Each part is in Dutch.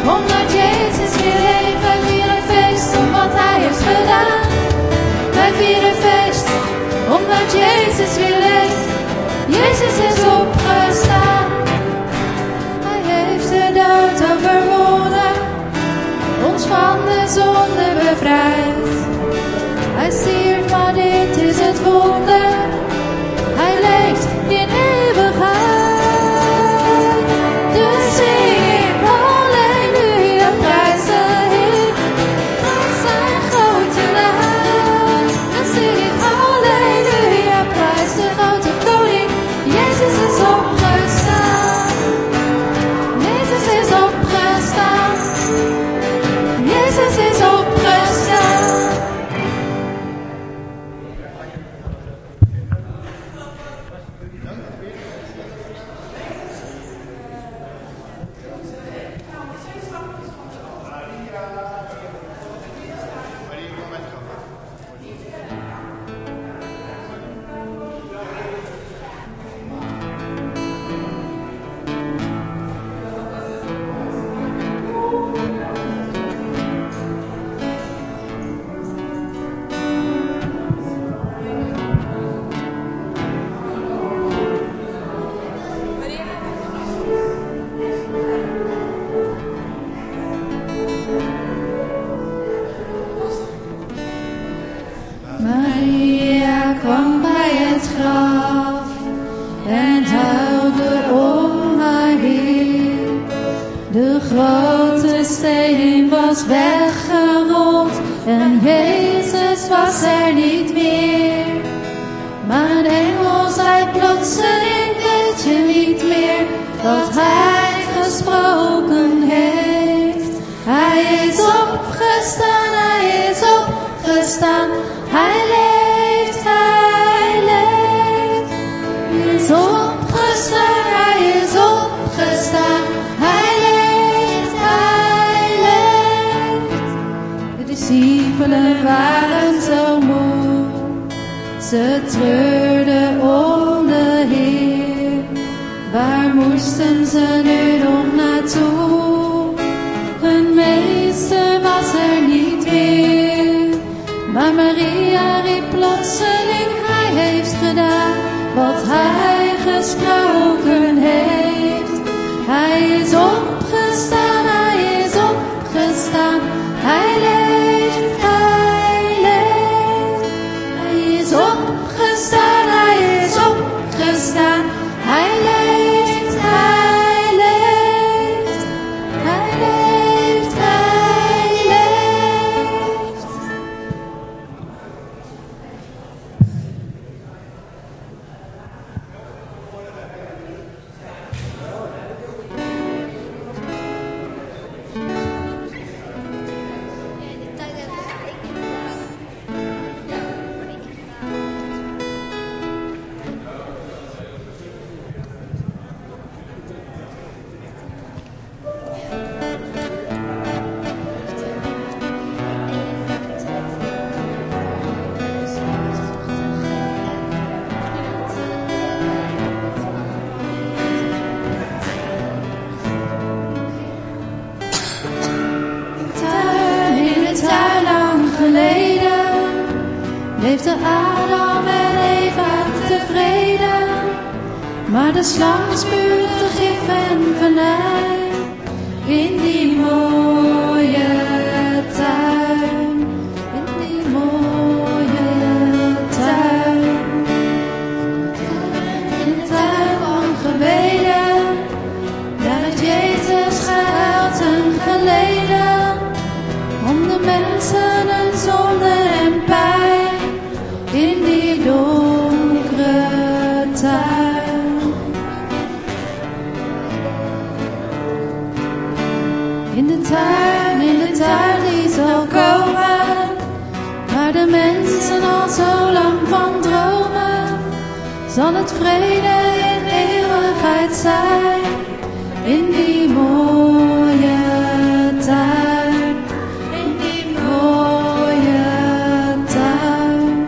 Omdat Jezus weer leeft, wij vieren feest om wat Hij heeft gedaan. Wij vieren feest omdat Jezus weer leeft. Jezus is opgestaan. Hij heeft de dood overwonnen, ons van de zonde bevrijd. Hij stierf, maar dit is het wonder. Hij leeft in eeuwigheid. Dus zing ik halleluja, prijs de Heer met zijn grote naam. Dus zing ik halleluja, prijs de grote koning. Jezus is opgestaan. Jezus is opgestaan. Jezus is opgestaan. Maria kwam bij het graf en huilde om haar Heer. De grote steen was weggerold en Jezus was er niet meer. Maar een engel zei plotseling, weet je niet meer wat Hij gesproken heeft. Hij is opgestaan, Hij is opgestaan. Hij leeft, Hij leeft. Hij is opgestaan, Hij is opgestaan. Hij leeft, Hij leeft. De discipelen waren zo moe. Ze treurden om de Heer. Waar moesten ze nu nog naartoe? Hun meester was er niet meer. Maar Maria riep plotseling, Hij heeft gedaan wat Hij gesproken heeft. Hij is opgestaan, Hij is opgestaan. Hij leeft, Hij leeft. Hij is opgestaan, Hij is opgestaan. Hij leeft, Hij leeft. Hij leeft, Hij leeft. Leefde Adam en Eva tevreden, maar de slang spuugde gif en venijn in die mooie tuin, in die mooie tuin. In de tuin lang geleden, daar heeft Jezus gehuild en geleden, om de mensen hun zonde en pijn. In die donkere tuin. In de tuin die zal komen, waar de mensen al zo lang van dromen, zal het vrede in eeuwigheid zijn. In die mooie tuin, in die mooie tuin.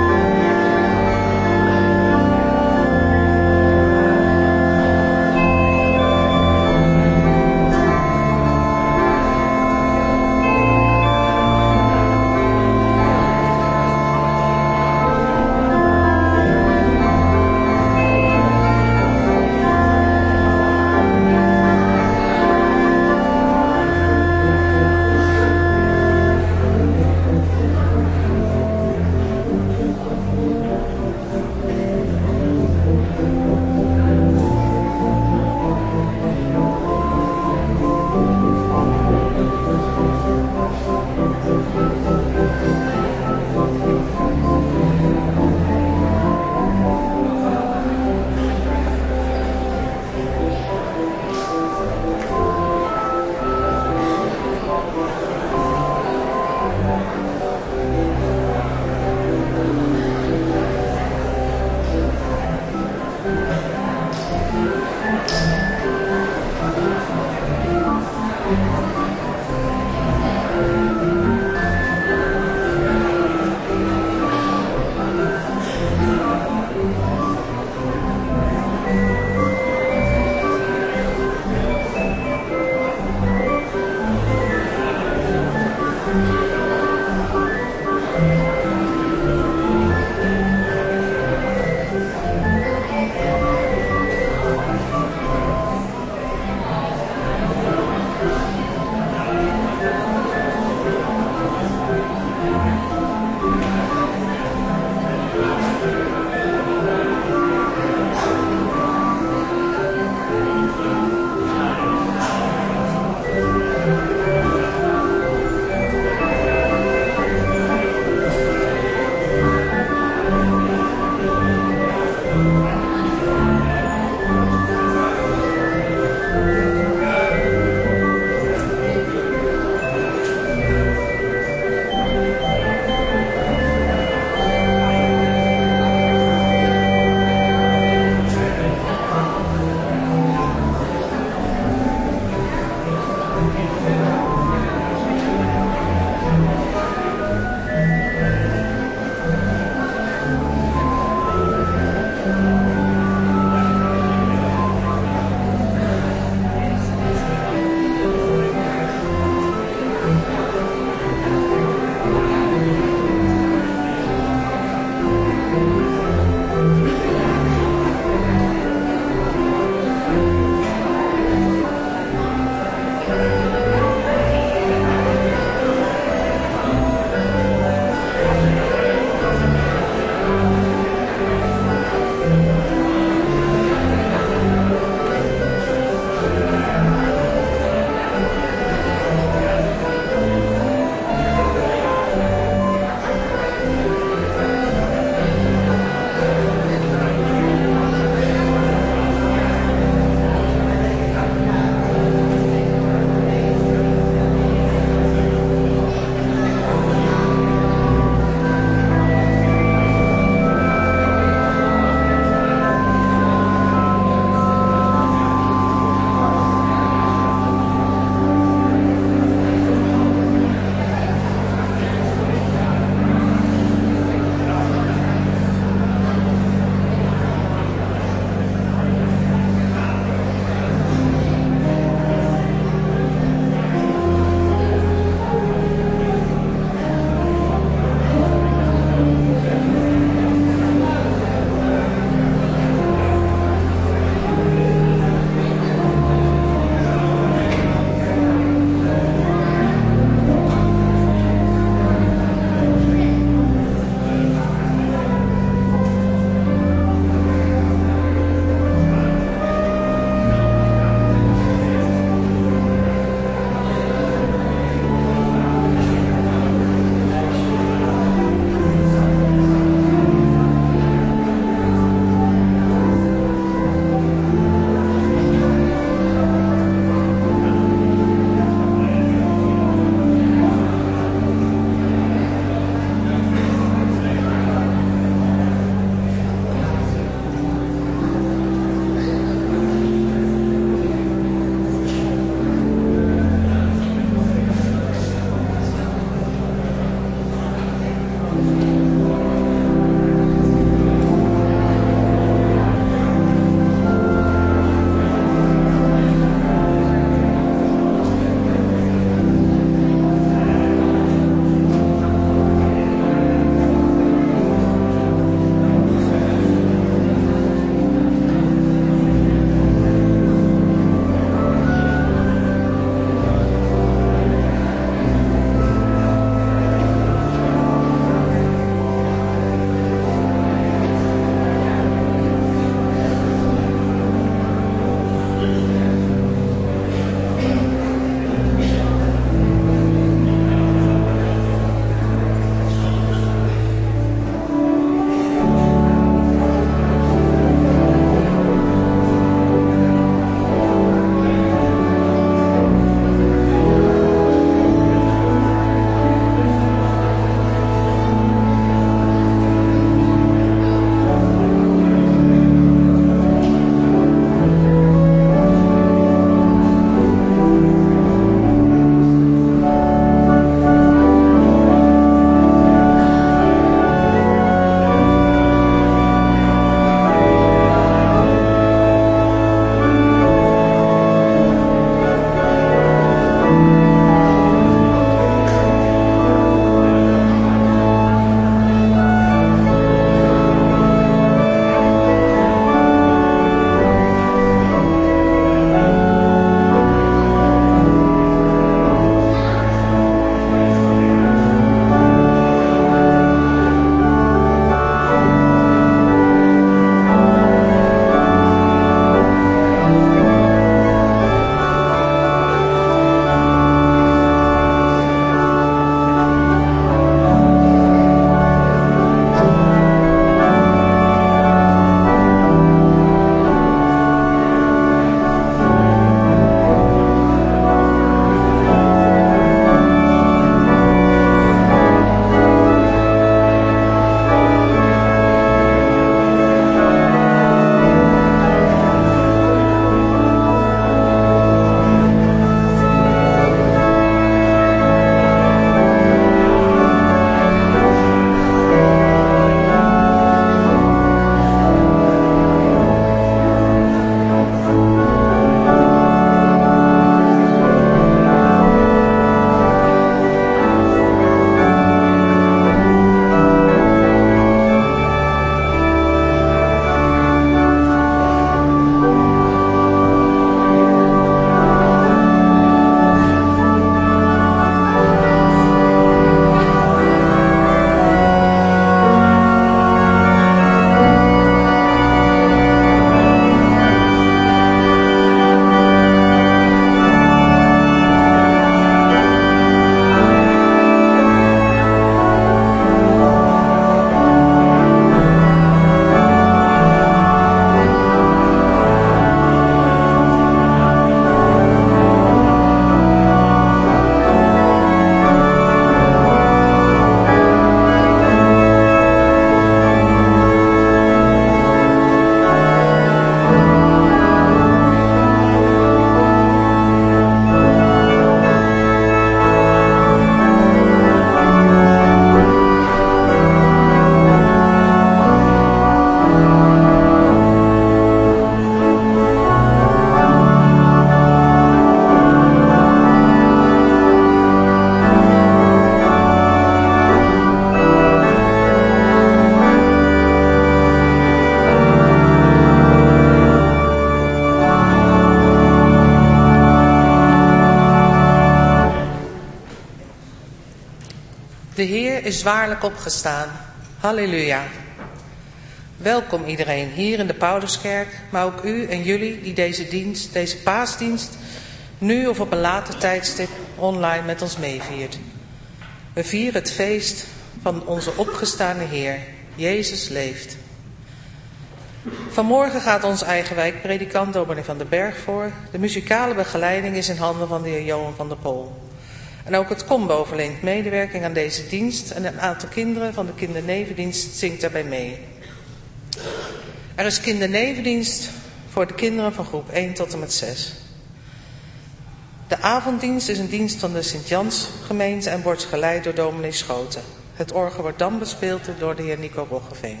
is waarlijk opgestaan. Halleluja. Welkom iedereen hier in de Pauluskerk, maar ook u en jullie die deze paasdienst, nu of op een later tijdstip online met ons meeviert. We vieren het feest van onze opgestane Heer. Jezus leeft. Vanmorgen gaat onze eigen wijkpredikant dominee Van den Berg voor. De muzikale begeleiding is in handen van de heer Johan van der Pol. En ook het combo verleent medewerking aan deze dienst en een aantal kinderen van de kindernevendienst zingt daarbij mee. Er is kindernevendienst voor de kinderen van groep 1 tot en met 6. De avonddienst is een dienst van de Sint-Jans gemeente en wordt geleid door dominee Schoten. Het orgel wordt dan bespeeld door de heer Nico Boggeveen.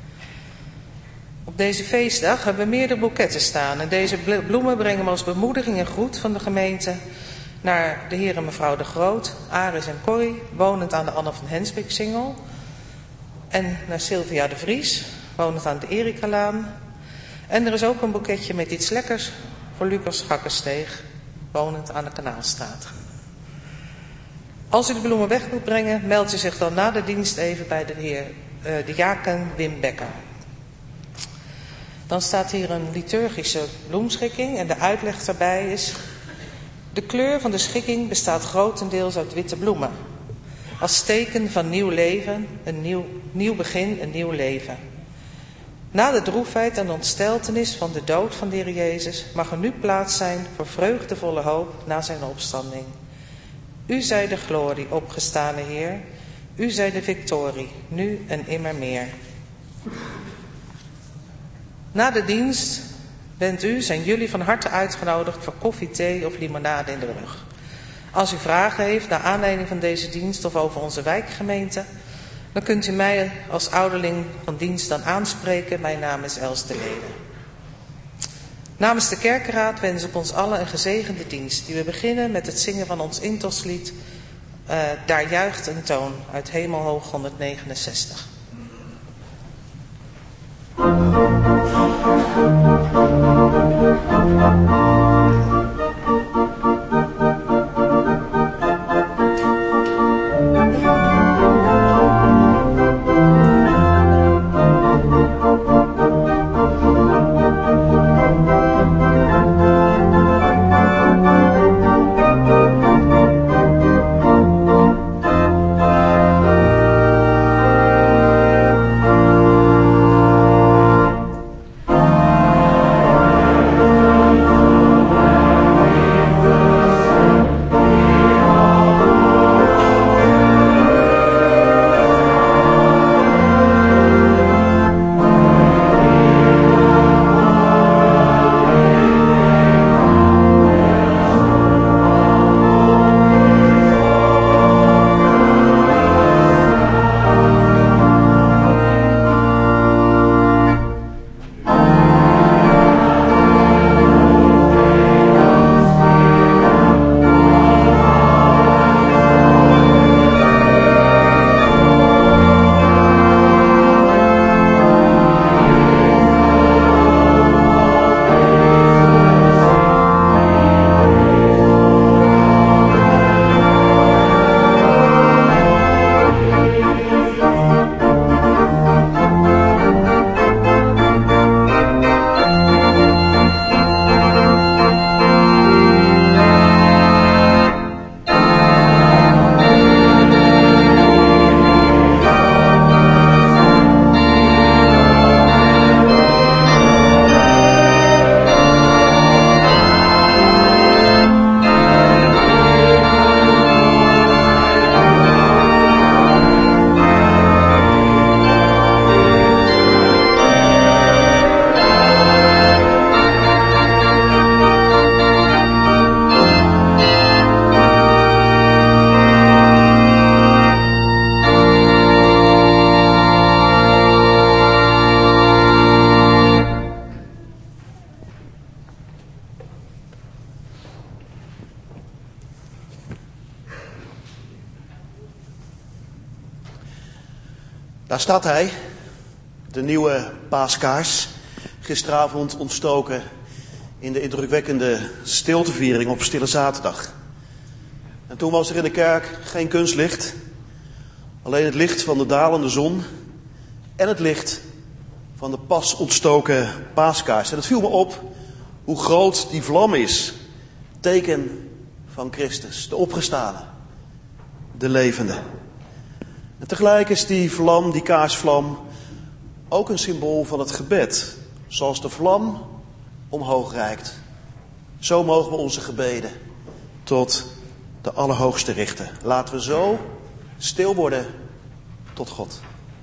Op deze feestdag hebben we meerdere boeketten staan. En deze bloemen brengen we als bemoediging en groet van de gemeente naar de heer en mevrouw de Groot, Aris en Corrie, wonend aan de Anne van Hensbeek-singel. En naar Sylvia de Vries, wonend aan de Erikalaan. En er is ook een boeketje met iets lekkers voor Lucas Gakkensteeg, wonend aan de Kanaalstraat. Als u de bloemen weg moet brengen, meldt u zich dan na de dienst even bij de diaken Wim Becker. Dan staat hier een liturgische bloemschikking en de uitleg daarbij is: de kleur van de schikking bestaat grotendeels uit witte bloemen. Als teken van nieuw leven, een nieuw begin, een nieuw leven. Na de droefheid en de ontsteltenis van de dood van de Heer Jezus mag er nu plaats zijn voor vreugdevolle hoop na zijn opstanding. U zij de glorie, opgestane Heer. U zij de victorie, nu en immer meer. Na de dienst zijn jullie van harte uitgenodigd voor koffie, thee of limonade in de brug. Als u vragen heeft naar aanleiding van deze dienst of over onze wijkgemeente, dan kunt u mij als ouderling van dienst dan aanspreken. Mijn naam is Els de Lede. Namens de kerkenraad wens ik ons allen een gezegende dienst, die we beginnen met het zingen van ons intoslied. Daar juicht een toon uit Hemelhoog 169. Daar staat hij, de nieuwe paaskaars, gisteravond ontstoken in de indrukwekkende stilteviering op Stille Zaterdag. En toen was er in de kerk geen kunstlicht, Alleen het licht van de dalende zon en het licht van de pas ontstoken paaskaars. En het viel me op hoe groot die vlam is. Teken van Christus, de opgestane, de levende. En tegelijk is die vlam, die kaarsvlam, ook een symbool van het gebed. Zoals de vlam omhoog reikt, zo mogen we onze gebeden tot de Allerhoogste richten. Laten we zo stil worden tot God.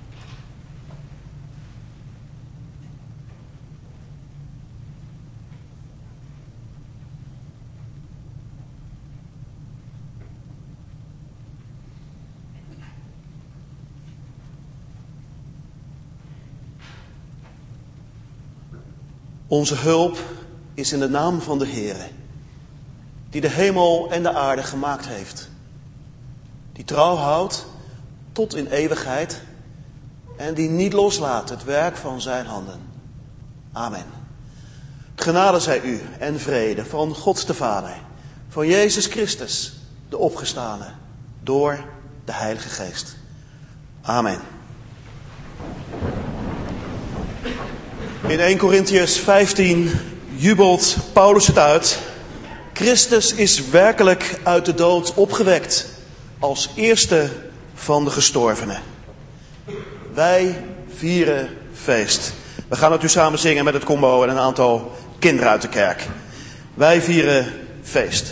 Onze hulp is in de naam van de Heere, die de hemel en de aarde gemaakt heeft. Die trouw houdt tot in eeuwigheid en die niet loslaat het werk van zijn handen. Amen. Genade zij u en vrede van God de Vader, van Jezus Christus, de opgestane, door de Heilige Geest. Amen. In 1 Korintiërs 15 jubelt Paulus het uit. Christus is werkelijk uit de dood opgewekt als eerste van de gestorvenen. Wij vieren feest. We gaan het nu samen zingen met het combo en een aantal kinderen uit de kerk. Wij vieren feest.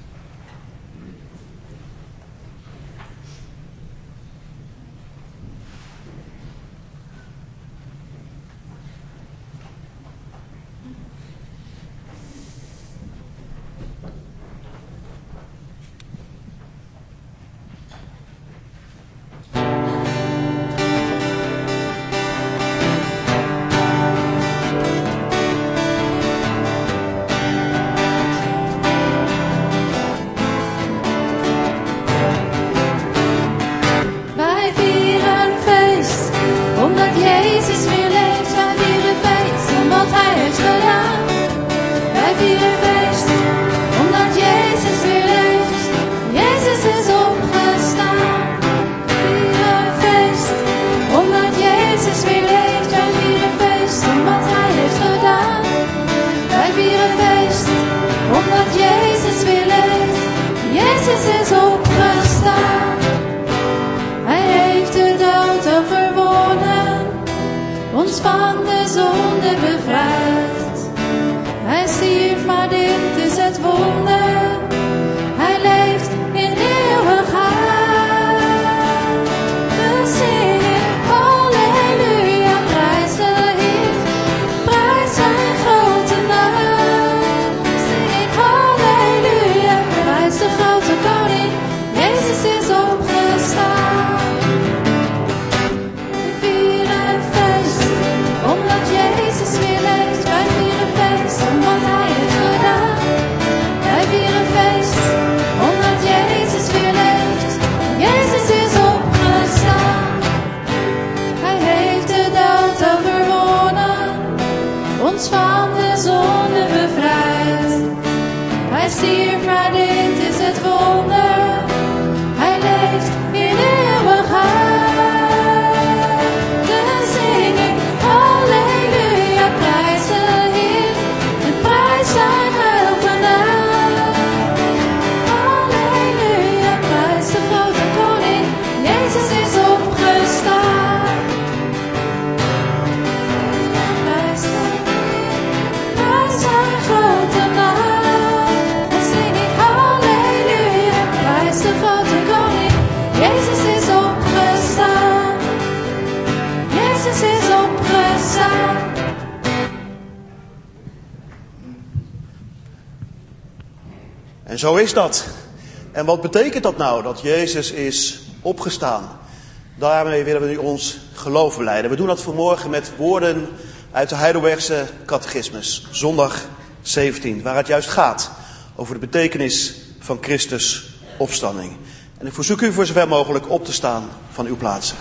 En zo is dat. En wat betekent dat nou, dat Jezus is opgestaan? Daarmee willen we nu ons geloof belijden. We doen dat vanmorgen met woorden uit de Heidelbergse catechismus, zondag 17, waar het juist gaat over de betekenis van Christus' opstanding. En ik verzoek u voor zover mogelijk op te staan van uw plaatsen.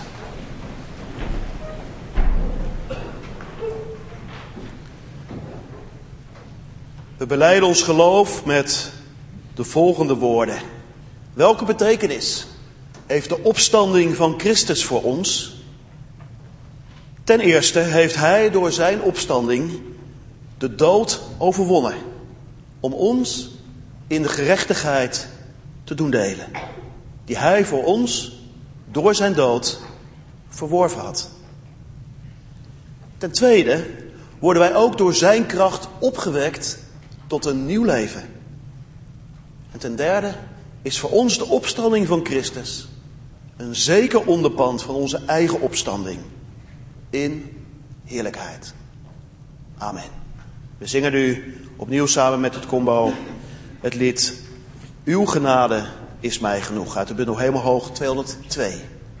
We belijden ons geloof met de volgende woorden. Welke betekenis heeft de opstanding van Christus voor ons? Ten eerste heeft hij door zijn opstanding de dood overwonnen, om ons in de gerechtigheid te doen delen, die hij voor ons door zijn dood verworven had. Ten tweede worden wij ook door zijn kracht opgewekt tot een nieuw leven. En ten derde is voor ons de opstanding van Christus een zeker onderpand van onze eigen opstanding in heerlijkheid. Amen. We zingen nu opnieuw samen met het combo het lied Uw genade is mij genoeg uit de bundel Hemelhoog 202.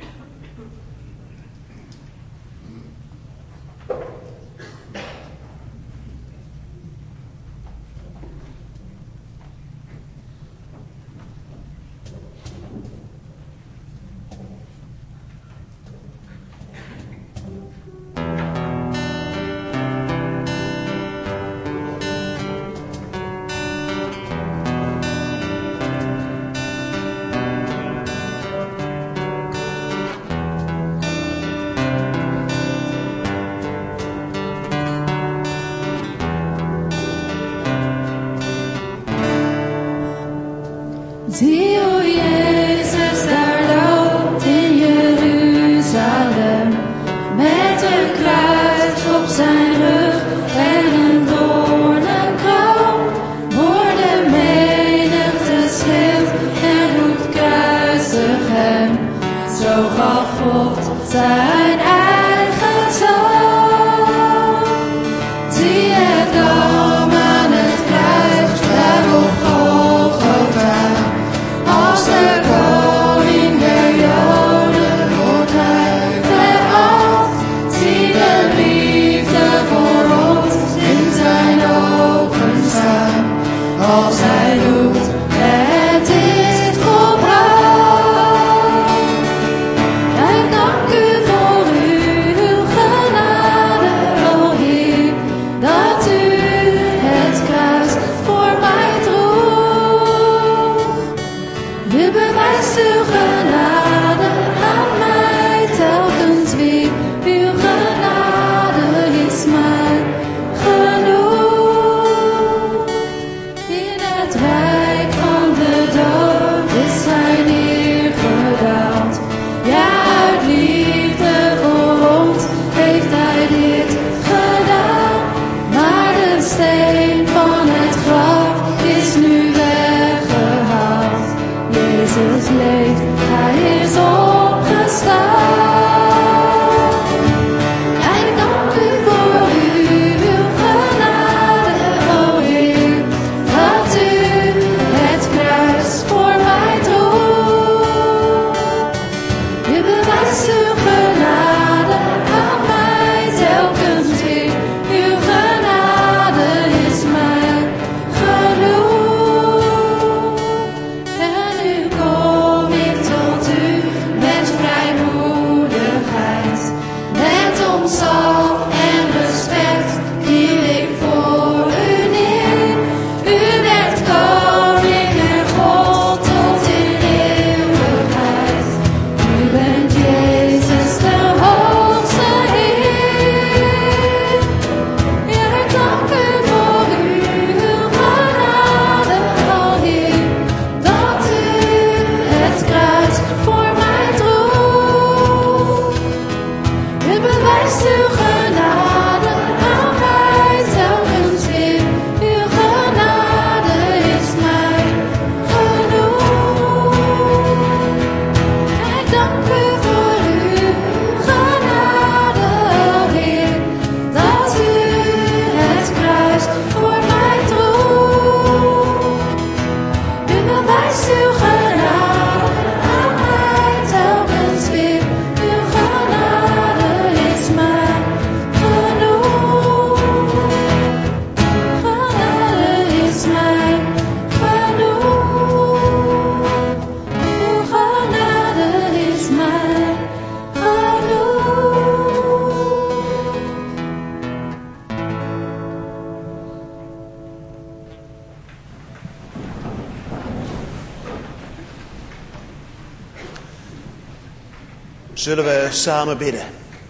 Zie hoe Jezus daar loopt in Jeruzalem, met een kruis op zijn rug en een doornenkroon. Hoor de menigte schreeuwt en roept kruisig hem, zo gaf God zijn eigen zoon. Zie het lam aan het kruis, daarop Golgotha. Als de koning der Joden wordt hij veracht. Zie de liefde voor ons in zijn ogen staan. Als hij roept, het is volbracht. En dank u voor uw genade, o Heer, dat u het kruis voor mij droeg. U bewijst uw genade aan mij telkens weer. Uw genade is mij genoeg. In het rijk van de dood is hij neergedaald. Ja, uit liefde voor ons heeft hij dit gedaan. Maar de steen van het graf is nu weggehaald. Jezus leeft, hij is opgestaan. En ik dank u voor uw genade, o Heer, dat u het kruis voor mij droeg. U bewijst uw genade aan mij telkens weer. Uw genade is mij genoeg. En nu kom ik tot u met vrijmoedigheid, met ontzag en respect kniel ik voor u neer. U bent koning en God tot in eeuwigheid. U bent Jezus de hoogste Heer. Ja, ik dank u voor uw genade, o Heer, dat u het kruis voor mij droeg. U bewijst uw genade aan mij telkens weer. Uw genade is mij genoeg. Ik dank u voor uw genade, o Heer, dat u het kruis voor mij droeg. U bewijst uw genade aan mij telkens weer. Uw genade is mij genoeg. Zullen we samen bidden.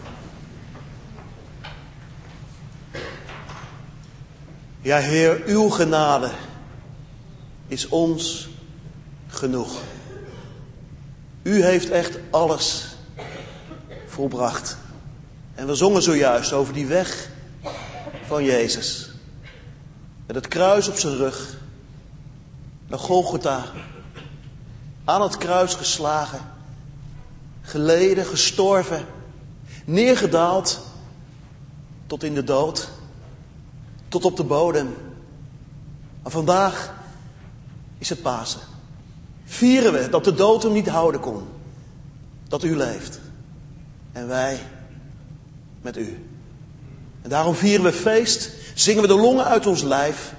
Ja, Heer, uw genade is ons genoeg. U heeft echt alles volbracht. En we zongen zojuist over die weg van Jezus. Met het kruis op zijn rug. Naar Golgotha. Aan het kruis geslagen. Geleden, gestorven. Neergedaald. Tot in de dood. Tot op de bodem. Maar vandaag is het Pasen. Vieren we dat de dood hem niet houden kon. Dat u leeft. En wij met u. En daarom vieren we feest. Zingen we de longen uit ons lijf.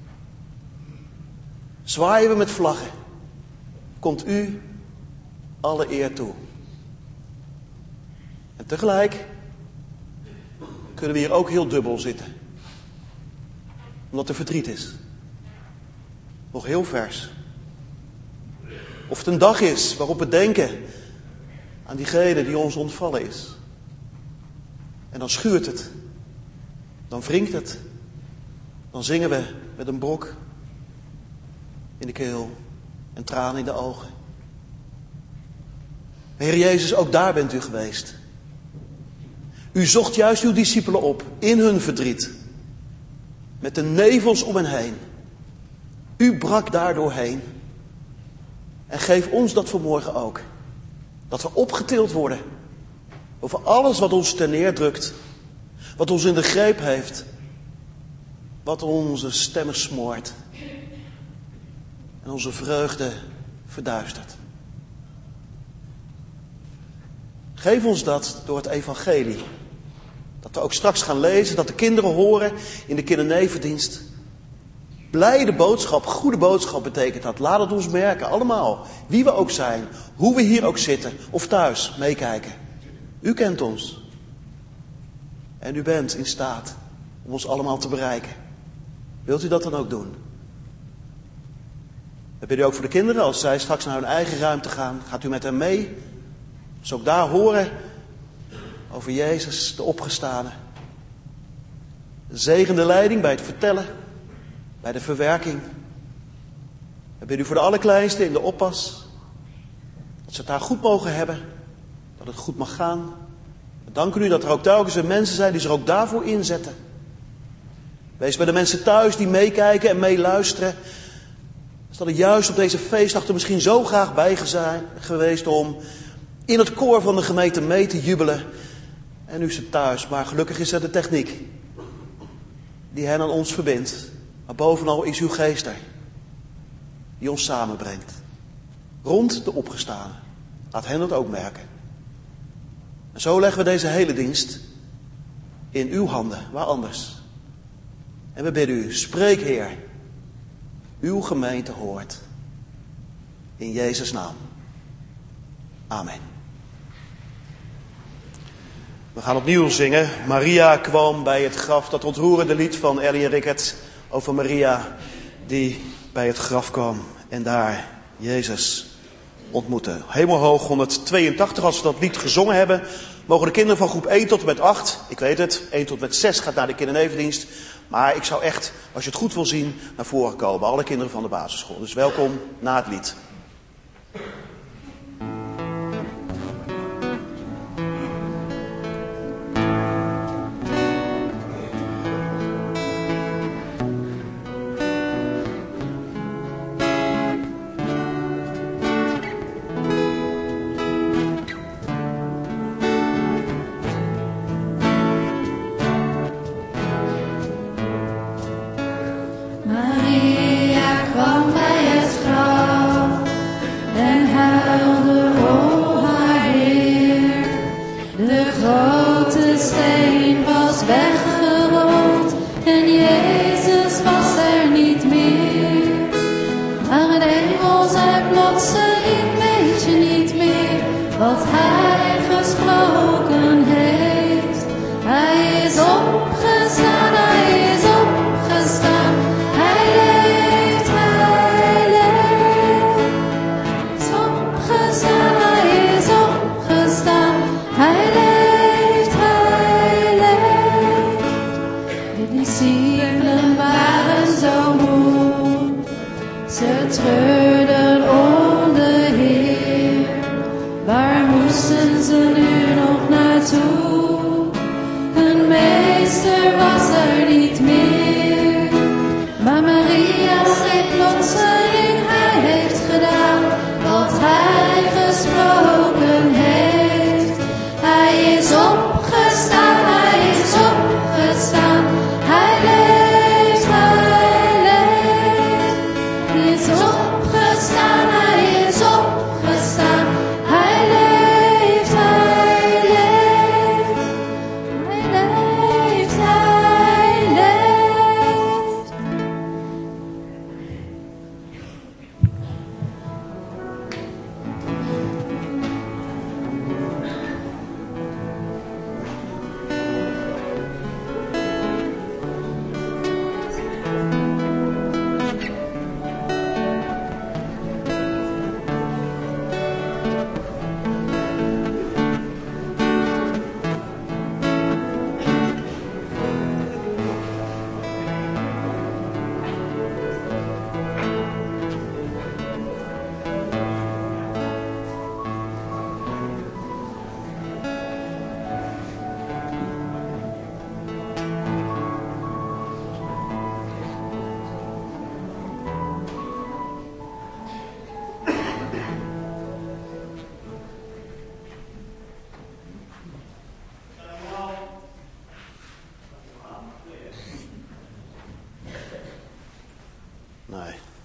Zwaaien we met vlaggen. Komt u alle eer toe. En tegelijk kunnen we hier ook heel dubbel zitten. Omdat er verdriet is. Nog heel vers. Of het een dag is waarop we denken aan diegene die ons ontvallen is. En dan schuurt het. Dan wringt het. Dan zingen we met een brok in de keel en tranen in de ogen. Heer Jezus, ook daar bent u geweest. U zocht juist uw discipelen op in hun verdriet. Met de nevels om hen heen. U brak daar doorheen. En geef ons dat vanmorgen ook. Dat we opgetild worden. Over alles wat ons terneerdrukt. Wat ons in de greep heeft. Wat onze stemmen smoort. En onze vreugde verduistert. Geef ons dat door het evangelie. Dat we ook straks gaan lezen, dat de kinderen horen in de kindernevendienst. Blijde boodschap, goede boodschap betekent dat. Laat het ons merken, allemaal. Wie we ook zijn, hoe we hier ook zitten of thuis meekijken. U kent ons. En u bent in staat om ons allemaal te bereiken. Wilt u dat dan ook doen? We bidden ook voor de kinderen, als zij straks naar hun eigen ruimte gaan, gaat u met hen mee. Dus ook daar horen over Jezus, de opgestane. De zegende leiding bij het vertellen, bij de verwerking. We bidden u voor de allerkleinste in de oppas. Dat ze het daar goed mogen hebben, dat het goed mag gaan. We danken u dat er ook telkens weer mensen zijn die zich ook daarvoor inzetten. Wees bij de mensen thuis die meekijken en meeluisteren. Ze hadden juist op deze feestdag er misschien zo graag bij geweest om in het koor van de gemeente mee te jubelen. En nu is het thuis, maar gelukkig is er de techniek die hen aan ons verbindt. Maar bovenal is uw geest er, die ons samenbrengt. Rond de opgestane. Laat hen dat ook merken. En zo leggen we deze hele dienst in uw handen, waar anders. En we bidden u, spreek Heer. Uw gemeente hoort. In Jezus' naam. Amen. We gaan opnieuw zingen. Maria kwam bij het graf. Dat ontroerende lied van Ellie en Rickert over Maria die bij het graf kwam en daar Jezus ontmoette. Hemelhoog 182, als we dat lied gezongen hebben, mogen de kinderen van groep 1 tot en met 8, ik weet het, 1 tot en met 6 gaat naar de kindernevendienst. Maar ik zou echt, als je het goed wil zien, naar voren komen. Alle kinderen van de basisschool. Dus welkom na het lied. Maria kwam bij het graf en huilde om haar Heer. De grote steen was weggerold en Jezus was er niet meer. Maar een engel zei plotseling, weet je niet meer wat hij gesproken heeft. Hij is opgestaan, hij is opgestaan. Hij leeft, hij leeft. Hij is opgestaan, hij is opgestaan.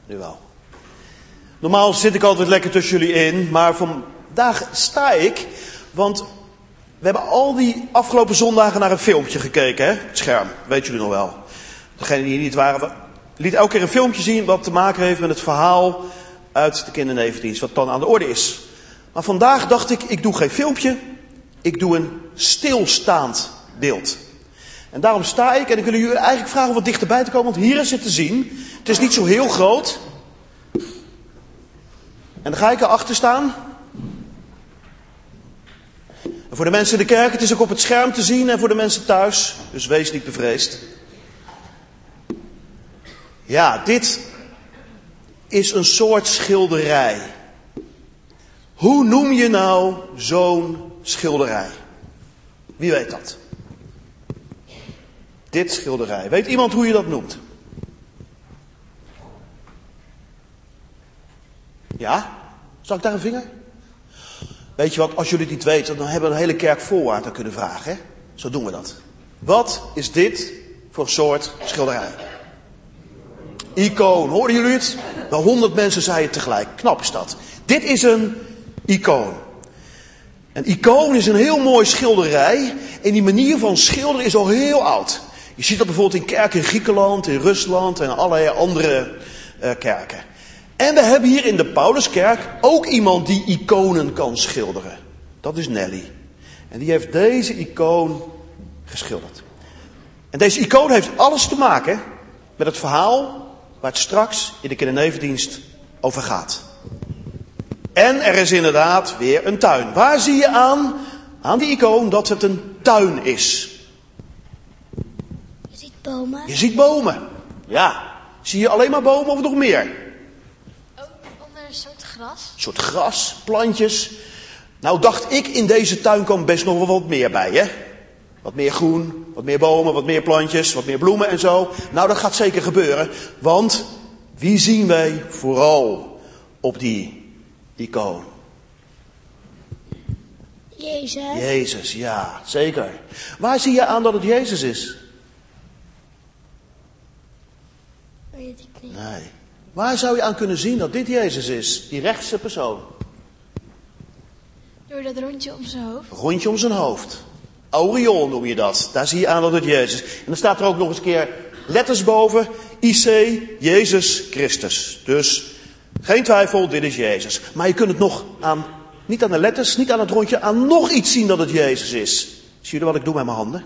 Nu wel. Normaal zit ik altijd lekker tussen jullie in, maar vandaag sta ik, want we hebben al die afgelopen zondagen naar een filmpje gekeken, hè? Het scherm, weet jullie nog wel. Degenen die hier niet waren, liet elke keer een filmpje zien wat te maken heeft met het verhaal uit de kindernevendienst, wat dan aan de orde is. Maar vandaag dacht ik doe geen filmpje, ik doe een stilstaand beeld. En daarom sta ik en ik wil jullie eigenlijk vragen om wat dichterbij te komen, want hier is het te zien. Het is niet zo heel groot. En dan ga ik erachter staan. En voor de mensen in de kerk, het is ook op het scherm te zien en voor de mensen thuis. Dus wees niet bevreesd. Ja, dit is een soort schilderij. Hoe noem je nou zo'n schilderij? Wie weet dat? Dit schilderij. Weet iemand hoe je dat noemt? Ja? Zal ik daar een vinger? Weet je wat, als jullie het niet weten, dan hebben we een hele kerk voorwaarts aan kunnen vragen. Hè? Zo doen we dat. Wat is dit voor soort schilderij? Icoon. Hoorden jullie het? Wel 100 mensen zeiden het tegelijk. Knap is dat. Dit is een icoon. Een icoon is een heel mooi schilderij. En die manier van schilderen is al heel oud. Je ziet dat bijvoorbeeld in kerken in Griekenland, in Rusland en allerlei andere kerken. En we hebben hier in de Pauluskerk ook iemand die iconen kan schilderen. Dat is Nelly. En die heeft deze icoon geschilderd. En deze icoon heeft alles te maken met het verhaal waar het straks in de kindernevendienst over gaat. En er is inderdaad weer een tuin. Waar zie je aan die icoon dat het een tuin is? Je ziet bomen. Je ziet bomen. Ja. Zie je alleen maar bomen of nog meer? Ook onder een soort gras. Een soort gras, plantjes. Nou dacht ik, in deze tuin komt best nog wel wat meer bij, hè? Wat meer groen, wat meer bomen, wat meer plantjes, wat meer bloemen en zo. Nou, dat gaat zeker gebeuren. Want wie zien wij vooral op die icoon? Jezus. Jezus, ja, zeker. Waar zie je aan dat het Jezus is? Weet ik niet. Nee. Waar zou je aan kunnen zien dat dit Jezus is? Die rechtse persoon. Door dat rondje om zijn hoofd. Rondje om zijn hoofd. Aureool noem je dat. Daar zie je aan dat het Jezus is. En dan staat er ook nog eens een keer letters boven. IC, Jezus Christus. Dus geen twijfel, dit is Jezus. Maar je kunt het nog aan, niet aan de letters, niet aan het rondje, aan nog iets zien dat het Jezus is. Zie je wat ik doe met mijn handen?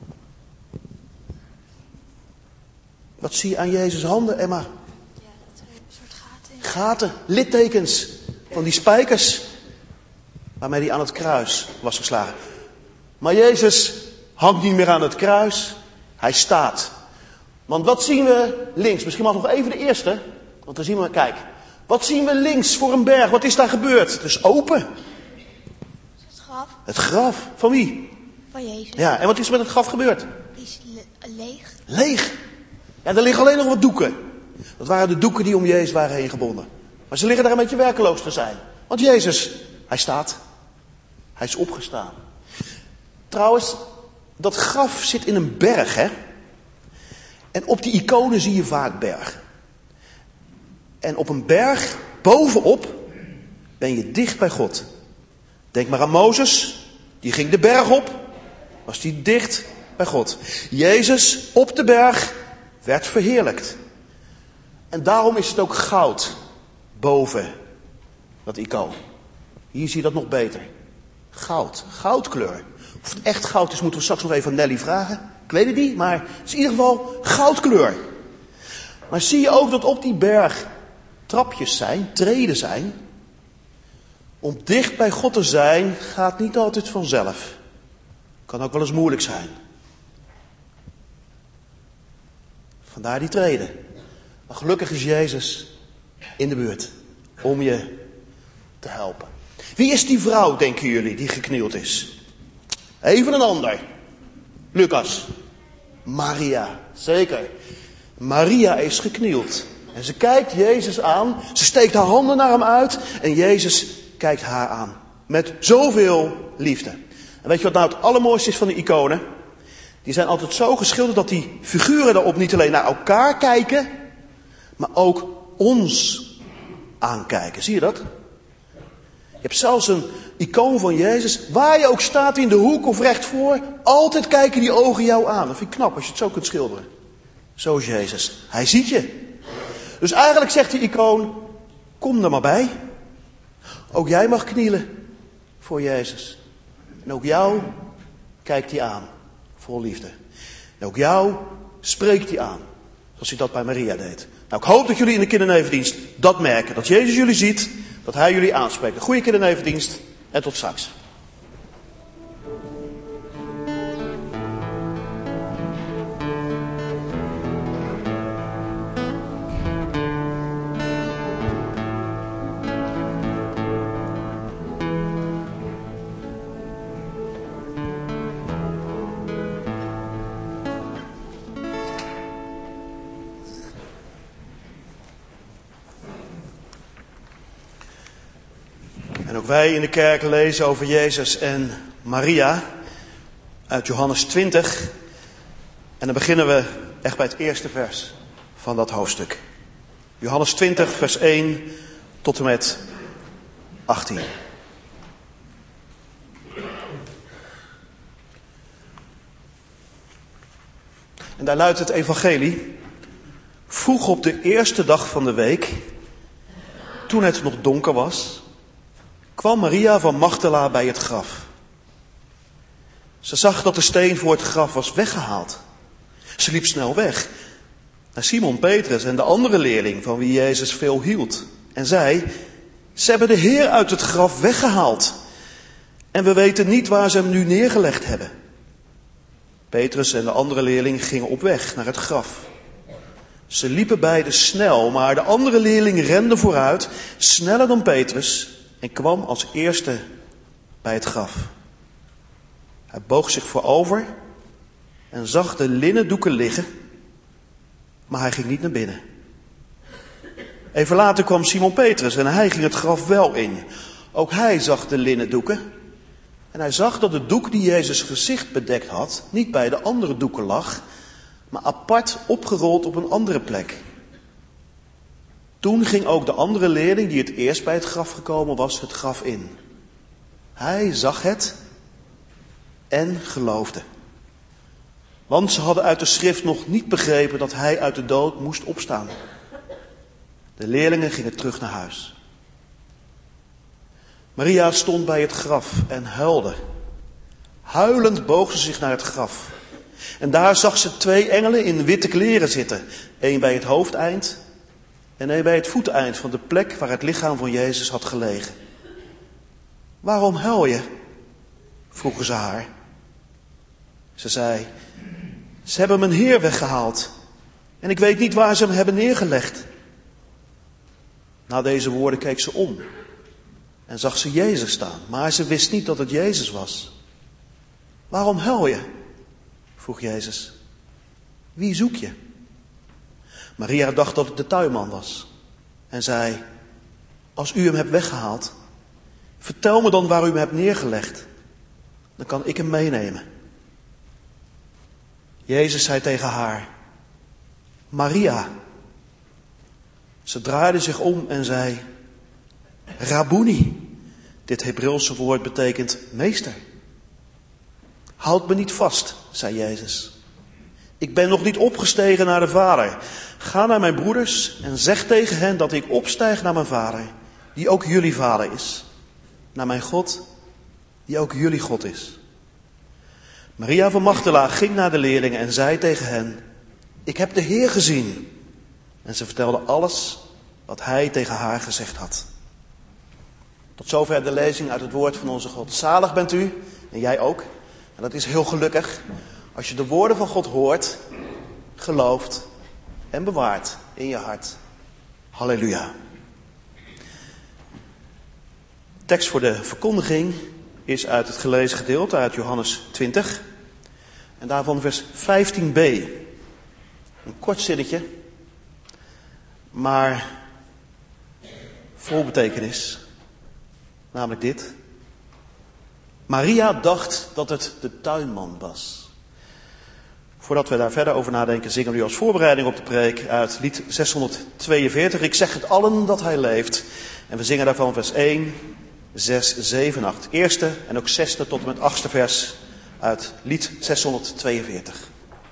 Wat zie je aan Jezus' handen, Emma? Ja, dat er een soort gaten in. Gaten, littekens van die spijkers waarmee hij aan het kruis was geslagen. Maar Jezus hangt niet meer aan het kruis, hij staat. Want wat zien we links? Misschien mag nog even de eerste, want dan zien we, kijk. Wat zien we links voor een berg? Wat is daar gebeurd? Het is open. Het graf Het graf, van wie? van Jezus. Ja, en wat is er met het graf gebeurd? Die is leeg. Leeg. Ja, er liggen alleen nog wat doeken. Dat waren de doeken die om Jezus waren heen gebonden. Maar ze liggen daar een beetje werkeloos te zijn. Want Jezus, hij staat. Hij is opgestaan. Trouwens, dat graf zit in een berg, hè. En op die iconen zie je vaak bergen. En op een berg, bovenop, ben je dicht bij God. Denk maar aan Mozes, die ging de berg op, was die dicht bij God. Jezus op de berg werd verheerlijkt. En daarom is het ook goud boven dat icoon. Hier zie je dat nog beter. Goud, goudkleur. Of het echt goud is, moeten we straks nog even aan Nelly vragen. Ik weet het niet, maar het is in ieder geval goudkleur. Maar zie je ook dat op die berg trapjes zijn, treden zijn. Om dicht bij God te zijn gaat niet altijd vanzelf. Kan ook wel eens moeilijk zijn. Vandaar die treden. Maar gelukkig is Jezus in de buurt om je te helpen. Wie is die vrouw, denken jullie, die geknield is? Even een ander. Lucas. Maria, zeker. Maria is geknield. En ze kijkt Jezus aan. Ze steekt haar handen naar hem uit. En Jezus kijkt haar aan. Met zoveel liefde. En weet je wat nou het allermooiste is van de iconen? Die zijn altijd zo geschilderd dat die figuren daarop niet alleen naar elkaar kijken, maar ook ons aankijken. Zie je dat? Je hebt zelfs een icoon van Jezus. Waar je ook staat, in de hoek of recht voor, altijd kijken die ogen jou aan. Dat vind ik knap als je het zo kunt schilderen. Zo is Jezus. Hij ziet je. Dus eigenlijk zegt die icoon, kom er maar bij. Ook jij mag knielen voor Jezus. En ook jou kijkt hij aan, vol liefde. En ook jou spreekt hij aan, zoals hij dat bij Maria deed. Nou, ik hoop dat jullie in de kindernevendienst dat merken. Dat Jezus jullie ziet, dat hij jullie aanspreekt. Een goede kindernevendienst en tot straks. En ook wij in de kerk lezen over Jezus en Maria uit Johannes 20. En dan beginnen we echt bij het eerste vers van dat hoofdstuk. Johannes 20, vers 1 tot en met 18. En daar luidt het evangelie. Vroeg op de eerste dag van de week, toen het nog donker was, kwam Maria van Magdala bij het graf. Ze zag dat de steen voor het graf was weggehaald. Ze liep snel weg naar Simon Petrus en de andere leerling van wie Jezus veel hield. En zei, ze hebben de Heer uit het graf weggehaald. En we weten niet waar ze hem nu neergelegd hebben. Petrus en de andere leerling gingen op weg naar het graf. Ze liepen beiden snel, maar de andere leerling rende vooruit, sneller dan Petrus, en kwam als eerste bij het graf. Hij boog zich voorover en zag de linnen doeken liggen, maar hij ging niet naar binnen. Even later kwam Simon Petrus en hij ging het graf wel in. Ook hij zag de linnen doeken en hij zag dat de doek die Jezus' gezicht bedekt had, niet bij de andere doeken lag, maar apart opgerold op een andere plek. Toen ging ook de andere leerling, die het eerst bij het graf gekomen was, het graf in. Hij zag het en geloofde. Want ze hadden uit de schrift nog niet begrepen dat hij uit de dood moest opstaan. De leerlingen gingen terug naar huis. Maria stond bij het graf en huilde. Huilend boog ze zich naar het graf. En daar zag ze 2 engelen in witte kleren zitten. 1 bij het hoofdeind en 1 bij het voeteind van de plek waar het lichaam van Jezus had gelegen. Waarom huil je? Vroegen ze haar. Ze zei, ze hebben mijn Heer weggehaald en ik weet niet waar ze hem hebben neergelegd. Na deze woorden keek ze om en zag ze Jezus staan, maar ze wist niet dat het Jezus was. Waarom huil je? Vroeg Jezus. Wie zoek je? Maria dacht dat het de tuinman was en zei, als u hem hebt weggehaald, vertel me dan waar u hem hebt neergelegd. Dan kan ik hem meenemen. Jezus zei tegen haar, Maria. Ze draaide zich om en zei, Rabboni. Dit Hebreeuwse woord betekent meester. Houd me niet vast, zei Jezus. Ik ben nog niet opgestegen naar de Vader. Ga naar mijn broeders en zeg tegen hen dat ik opstijg naar mijn Vader, die ook jullie Vader is. Naar mijn God, die ook jullie God is. Maria van Magdala ging naar de leerlingen en zei tegen hen, ik heb de Heer gezien. En ze vertelde alles wat hij tegen haar gezegd had. Tot zover de lezing uit het woord van onze God. Zalig bent u, en jij ook. En dat is heel gelukkig als je de woorden van God hoort, gelooft en bewaart in je hart. Halleluja. De tekst voor de verkondiging is uit het gelezen gedeelte uit Johannes 20. En daarvan vers 15b. Een kort zinnetje, maar vol betekenis. Namelijk dit. Maria dacht dat het de tuinman was. Voordat we daar verder over nadenken, zingen we nu als voorbereiding op de preek uit lied 642. Ik zeg het allen dat hij leeft. En we zingen daarvan vers 1, 6, 7, 8. Eerste en ook zesde tot en met achtste vers uit lied 642.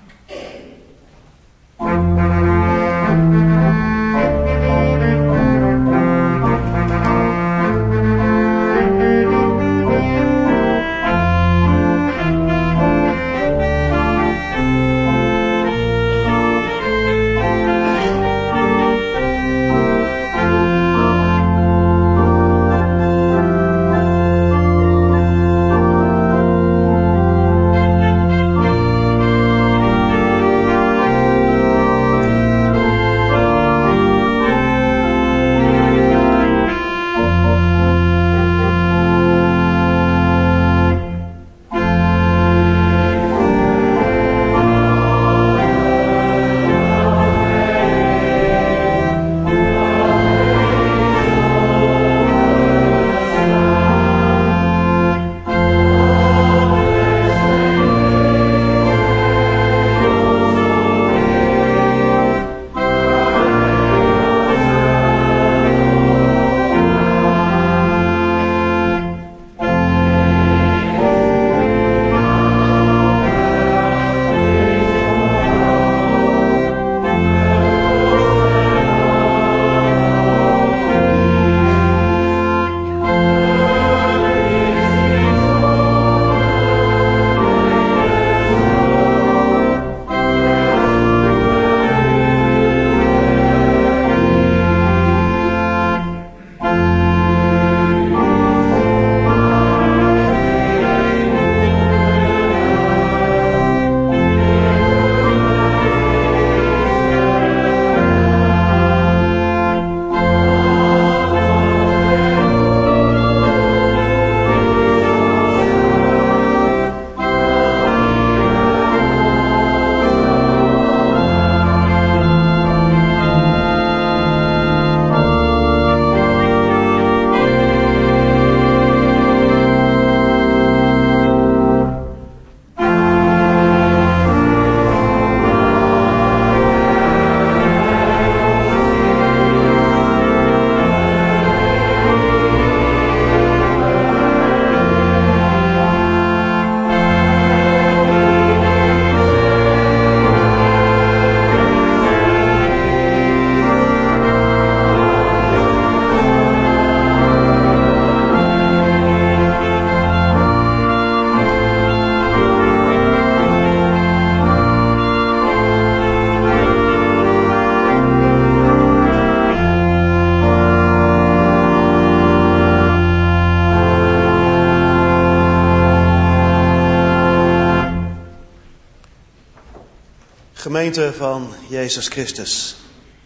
Gemeente van Jezus Christus.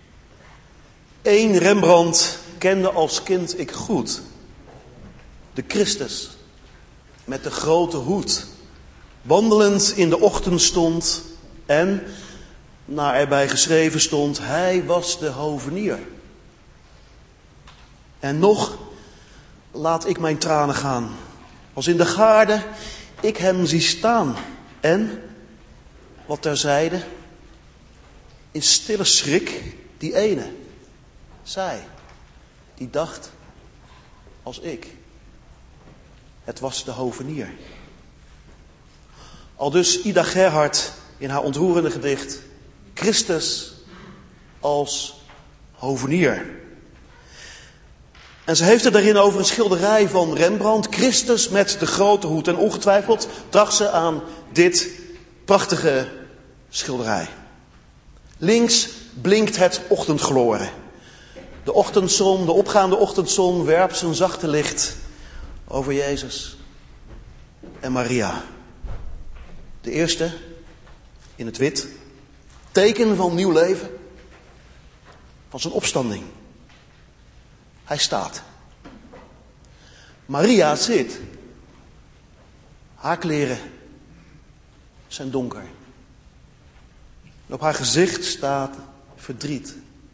Eén Rembrandt kende als kind ik goed. De Christus met de grote hoed, wandelend in de ochtendstond en, naar erbij geschreven stond, hij was de hovenier. En nog laat ik mijn tranen gaan, als in de gaarde ik hem zie staan. En, wat terzijde, in stille schrik, die ene, zij, die dacht als ik. Het was de hovenier. Aldus Ida Gerhard in haar ontroerende gedicht, Christus als hovenier. En ze heeft het daarin over een schilderij van Rembrandt, Christus met de grote hoed. En ongetwijfeld dacht ze aan dit prachtige schilderij. Links blinkt het ochtendgloren. De ochtendzon, de opgaande ochtendzon werpt zijn zachte licht over Jezus en Maria. De eerste in het wit, teken van nieuw leven, van zijn opstanding. Hij staat. Maria zit. Haar kleren zijn donker. En op haar gezicht staat verdriet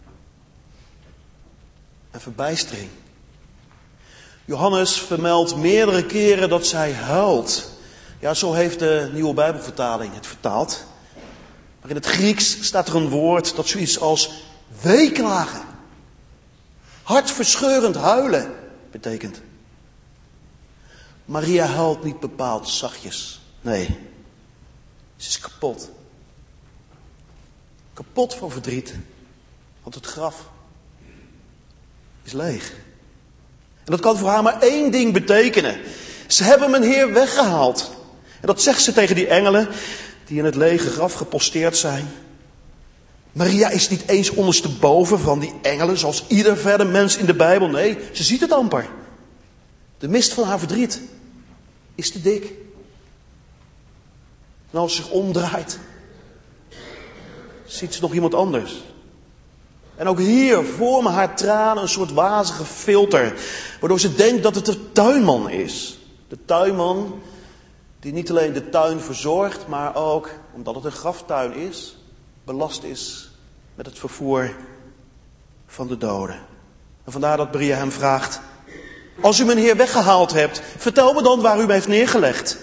en verbijstering. Johannes vermeldt meerdere keren dat zij huilt. Ja, zo heeft de Nieuwe Bijbelvertaling het vertaald. Maar in het Grieks staat er een woord dat zoiets als weeklagen, hartverscheurend huilen betekent. Maria huilt niet bepaald zachtjes. Nee, ze is kapot. Kapot van verdriet. Want het graf is leeg. En dat kan voor haar maar één ding betekenen. Ze hebben mijn Heer weggehaald. En dat zegt ze tegen die engelen die in het lege graf geposteerd zijn. Maria is niet eens ondersteboven van die engelen zoals ieder verder mens in de Bijbel. Nee, ze ziet het amper. De mist van haar verdriet is te dik. En als ze zich omdraait, ziet ze nog iemand anders. En ook hier vormen haar tranen een soort wazige filter, waardoor ze denkt dat het de tuinman is. De tuinman die niet alleen de tuin verzorgt, maar ook, omdat het een graftuin is, belast is met het vervoer van de doden. En vandaar dat Maria hem vraagt: als u mijn Heer weggehaald hebt, vertel me dan waar u hem heeft neergelegd.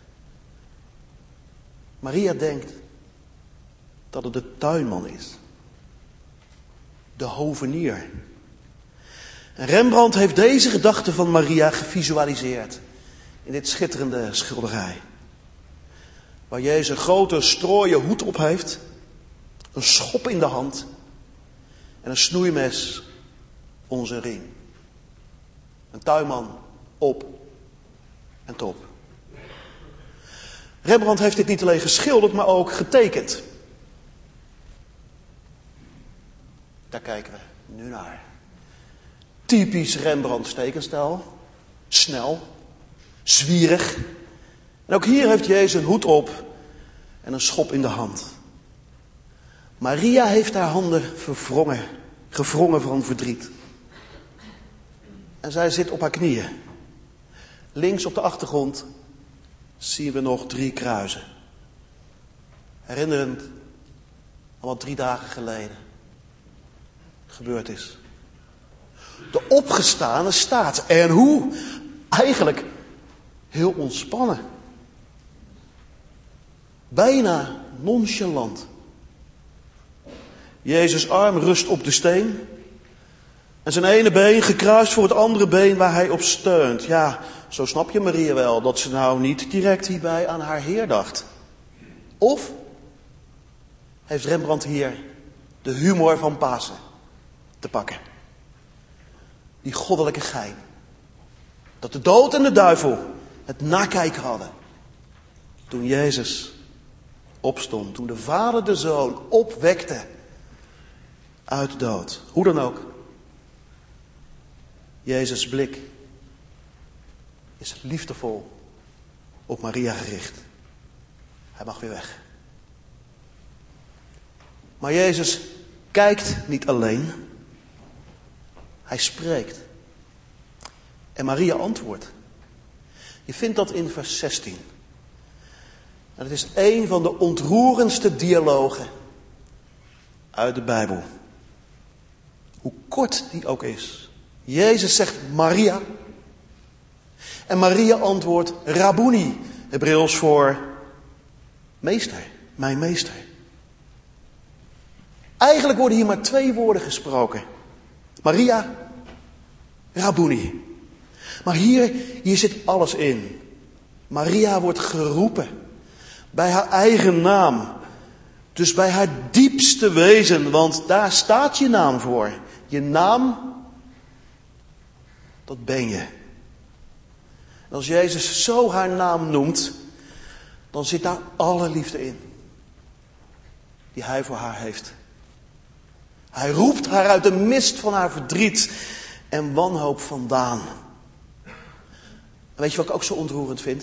Maria denkt dat het de tuinman is. De hovenier. En Rembrandt heeft deze gedachte van Maria gevisualiseerd in dit schitterende schilderij. Waar Jezus een grote strooien hoed op heeft, een schop in de hand en een snoeimes onder zijn riem. Een tuinman op en top. Rembrandt heeft dit niet alleen geschilderd, maar ook getekend. Daar kijken we nu naar. Typisch Rembrandts tekenstijl. Snel. Zwierig. En ook hier heeft Jezus een hoed op en een schop in de hand. Maria heeft haar handen gevrongen van verdriet. En zij zit op haar knieën. Links op de achtergrond zien we nog 3 kruisen. Herinnerend aan wat 3 dagen geleden gebeurd is. De opgestane staat. En hoe? Eigenlijk heel ontspannen. Bijna nonchalant. Jezus' arm rust op de steen. En zijn ene been gekruist voor het andere been waar hij op steunt. Ja, zo snap je Maria wel dat ze nou niet direct hierbij aan haar Heer dacht. Of heeft Rembrandt hier de humor van Pasen te pakken. Die goddelijke gein. Dat de dood en de duivel het nakijken hadden. Toen Jezus opstond. Toen de Vader de Zoon opwekte uit de dood. Hoe dan ook. Jezus' blik is liefdevol op Maria gericht. Hij mag weer weg. Maar Jezus kijkt niet alleen. Hij spreekt. En Maria antwoordt. Je vindt dat in vers 16. En het is een van de ontroerendste dialogen uit de Bijbel. Hoe kort die ook is. Jezus zegt Maria. En Maria antwoordt Rabboni. Hebreeuws voor meester. Mijn meester. Eigenlijk worden hier maar 2 woorden gesproken. Maria, Rabboni. Maar hier zit alles in. Maria wordt geroepen. Bij haar eigen naam. Dus bij haar diepste wezen. Want daar staat je naam voor. Je naam, dat ben je. En als Jezus zo haar naam noemt, dan zit daar alle liefde in. Die hij voor haar heeft. Hij roept haar uit de mist van haar verdriet en wanhoop vandaan. En weet je wat ik ook zo ontroerend vind?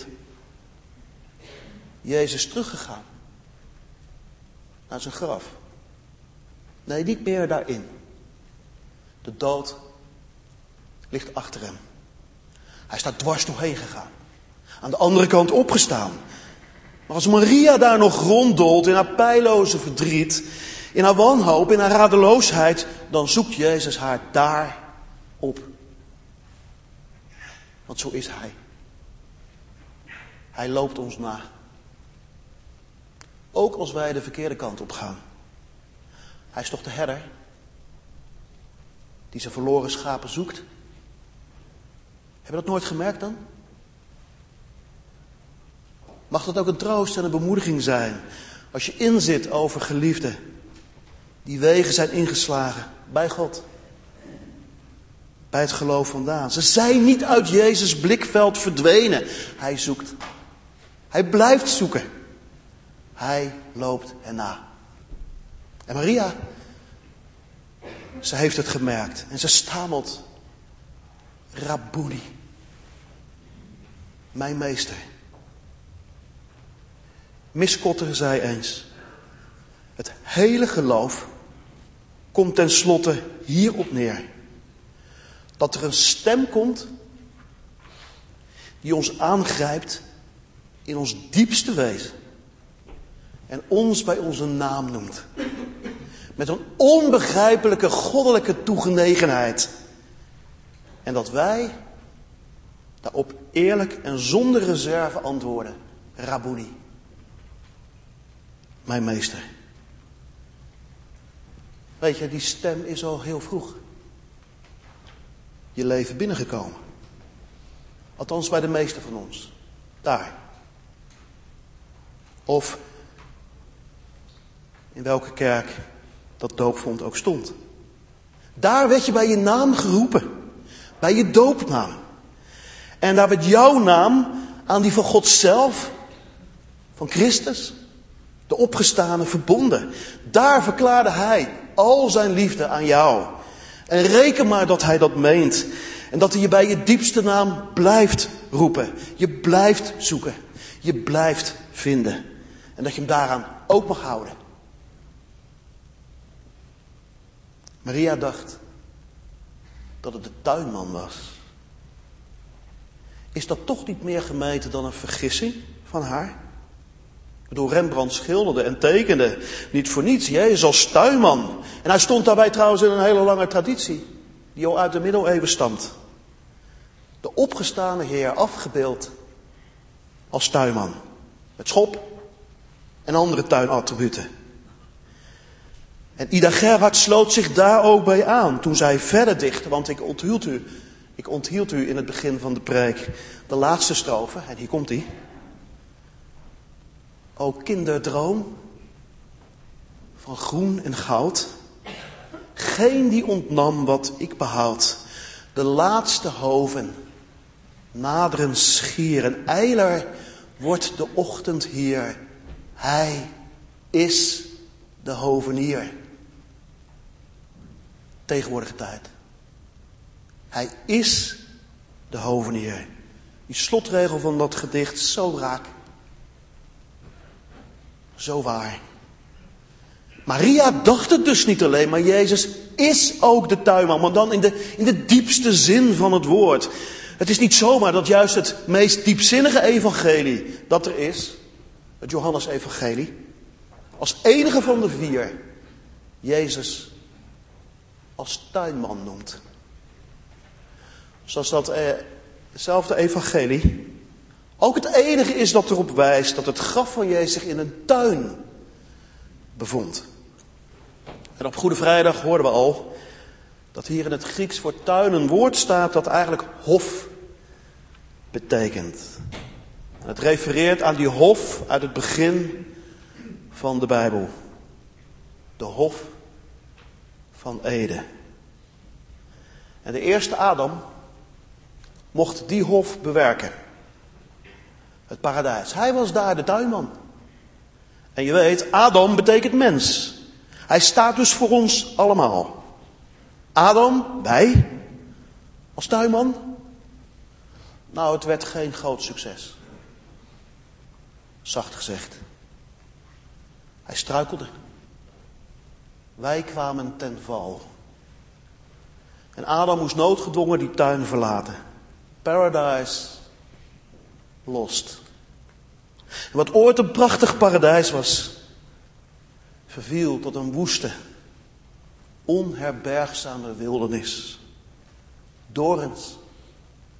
Jezus is teruggegaan. Naar zijn graf. Nee, niet meer daarin. De dood ligt achter hem. Hij staat dwars doorheen gegaan. Aan de andere kant opgestaan. Maar als Maria daar nog ronddolt in haar pijloze verdriet, in haar wanhoop, in haar radeloosheid, dan zoekt Jezus haar daar op. Want zo is hij. Hij loopt ons na. Ook als wij de verkeerde kant op gaan. Hij is toch de herder die zijn verloren schapen zoekt? Heb je dat nooit gemerkt dan? Mag dat ook een troost en een bemoediging zijn als je inzit over geliefden die wegen zijn ingeslagen bij God, bij het geloof vandaan. Ze zijn niet uit Jezus' blikveld verdwenen. Hij zoekt. Hij blijft zoeken. Hij loopt erna. En Maria, ze heeft het gemerkt en ze stamelt: Rabboni, mijn meester. Miss Kotter zei eens: het hele geloof komt tenslotte hierop neer. Dat er een stem komt die ons aangrijpt in ons diepste wezen. En ons bij onze naam noemt. Met een onbegrijpelijke goddelijke toegenegenheid. En dat wij daarop eerlijk en zonder reserve antwoorden: Rabboni, mijn meester. Weet je, die stem is al heel vroeg je leven binnengekomen. Althans bij de meeste van ons. Daar. Of in welke kerk dat doopvond ook stond. Daar werd je bij je naam geroepen. Bij je doopnaam. En daar werd jouw naam aan die van God zelf, van Christus, de opgestane, verbonden. Daar verklaarde hij al zijn liefde aan jou. En reken maar dat hij dat meent. En dat hij je bij je diepste naam blijft roepen. Je blijft zoeken. Je blijft vinden. En dat je hem daaraan ook mag houden. Maria dacht dat het de tuinman was. Is dat toch niet meer gemeten dan een vergissing van haar? Ik bedoel, Rembrandt schilderde en tekende niet voor niets Jezus als tuinman. En hij stond daarbij trouwens in een hele lange traditie, die al uit de middeleeuwen stamt. De opgestane Heer afgebeeld als tuinman. Met schop en andere tuinattributen. En Ida Gerhard sloot zich daar ook bij aan toen zij verder dichtte. Want ik onthield u in het begin van de preek de laatste strofe. En hier komt die. O kinderdroom van groen en goud. Geen die ontnam wat ik behoud. De laatste hoven naderen schier. En eiler wordt de ochtend hier. Hij is de hovenier. Tegenwoordige tijd. Hij is de hovenier. Die slotregel van dat gedicht, zo raak. Zo waar. Maria dacht het dus niet alleen, maar Jezus is ook de tuinman. Maar dan in de diepste zin van het woord. Het is niet zomaar dat juist het meest diepzinnige evangelie dat er is, het Johannes-evangelie, als enige van de 4 Jezus als tuinman noemt. Zoals dat hetzelfde evangelie ook het enige is dat erop wijst dat het graf van Jezus zich in een tuin bevond. En op Goede Vrijdag hoorden we al dat hier in het Grieks voor tuin een woord staat dat eigenlijk hof betekent. En het refereert aan die hof uit het begin van de Bijbel. De hof van Eden. En de eerste Adam mocht die hof bewerken. Het paradijs. Hij was daar de tuinman. En je weet, Adam betekent mens. Hij staat dus voor ons allemaal. Adam, wij, als tuinman. Nou, het werd geen groot succes. Zacht gezegd. Hij struikelde. Wij kwamen ten val. En Adam moest noodgedwongen die tuin verlaten. Paradise lost. En wat ooit een prachtig paradijs was, verviel tot een woeste, onherbergzame wildernis. Dorens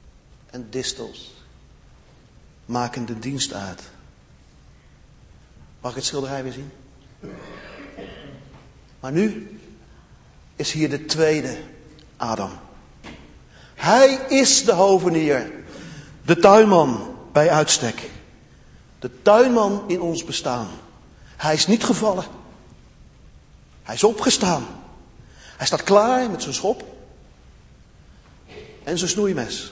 en distels maken de dienst uit. Mag ik het schilderij weer zien? Maar nu is hier de tweede Adam. Hij is de hovenier. De tuinman bij uitstek. De tuinman in ons bestaan. Hij is niet gevallen. Hij is opgestaan. Hij staat klaar met zijn schop en zijn snoeimes.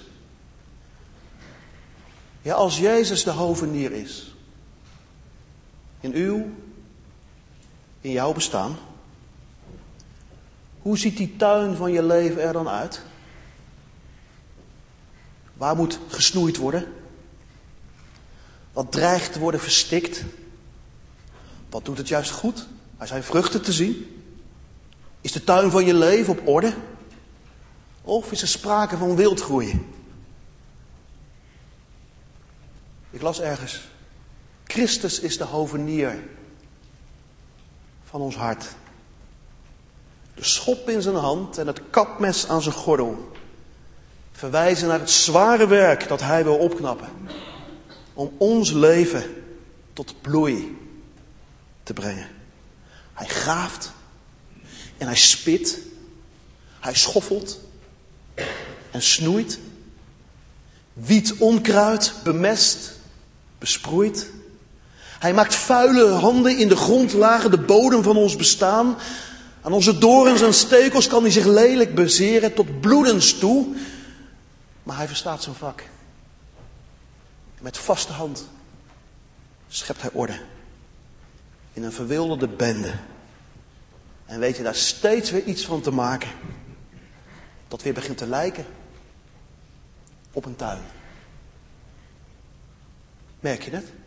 Ja, als Jezus de hovenier is, in jouw bestaan, hoe ziet die tuin van je leven er dan uit? Waar moet gesnoeid worden? Wat dreigt te worden verstikt? Wat doet het juist goed? Er zijn vruchten te zien. Is de tuin van je leven op orde? Of is er sprake van wildgroei? Ik las ergens: Christus is de hovenier van ons hart. De schop in zijn hand en het kapmes aan zijn gordel verwijzen naar het zware werk dat hij wil opknappen. Om ons leven tot bloei te brengen. Hij graaft en hij spit. Hij schoffelt en snoeit. Wiedt onkruid, bemest, besproeit. Hij maakt vuile handen in de grondlagen, de bodem van ons bestaan. Aan onze dorens en stekels kan hij zich lelijk bezeren tot bloedens toe. Maar hij verstaat zijn vak. Met vaste hand schept hij orde. In een verwilderde bende. En weet je daar steeds weer iets van te maken. Dat weer begint te lijken op een tuin. Merk je het?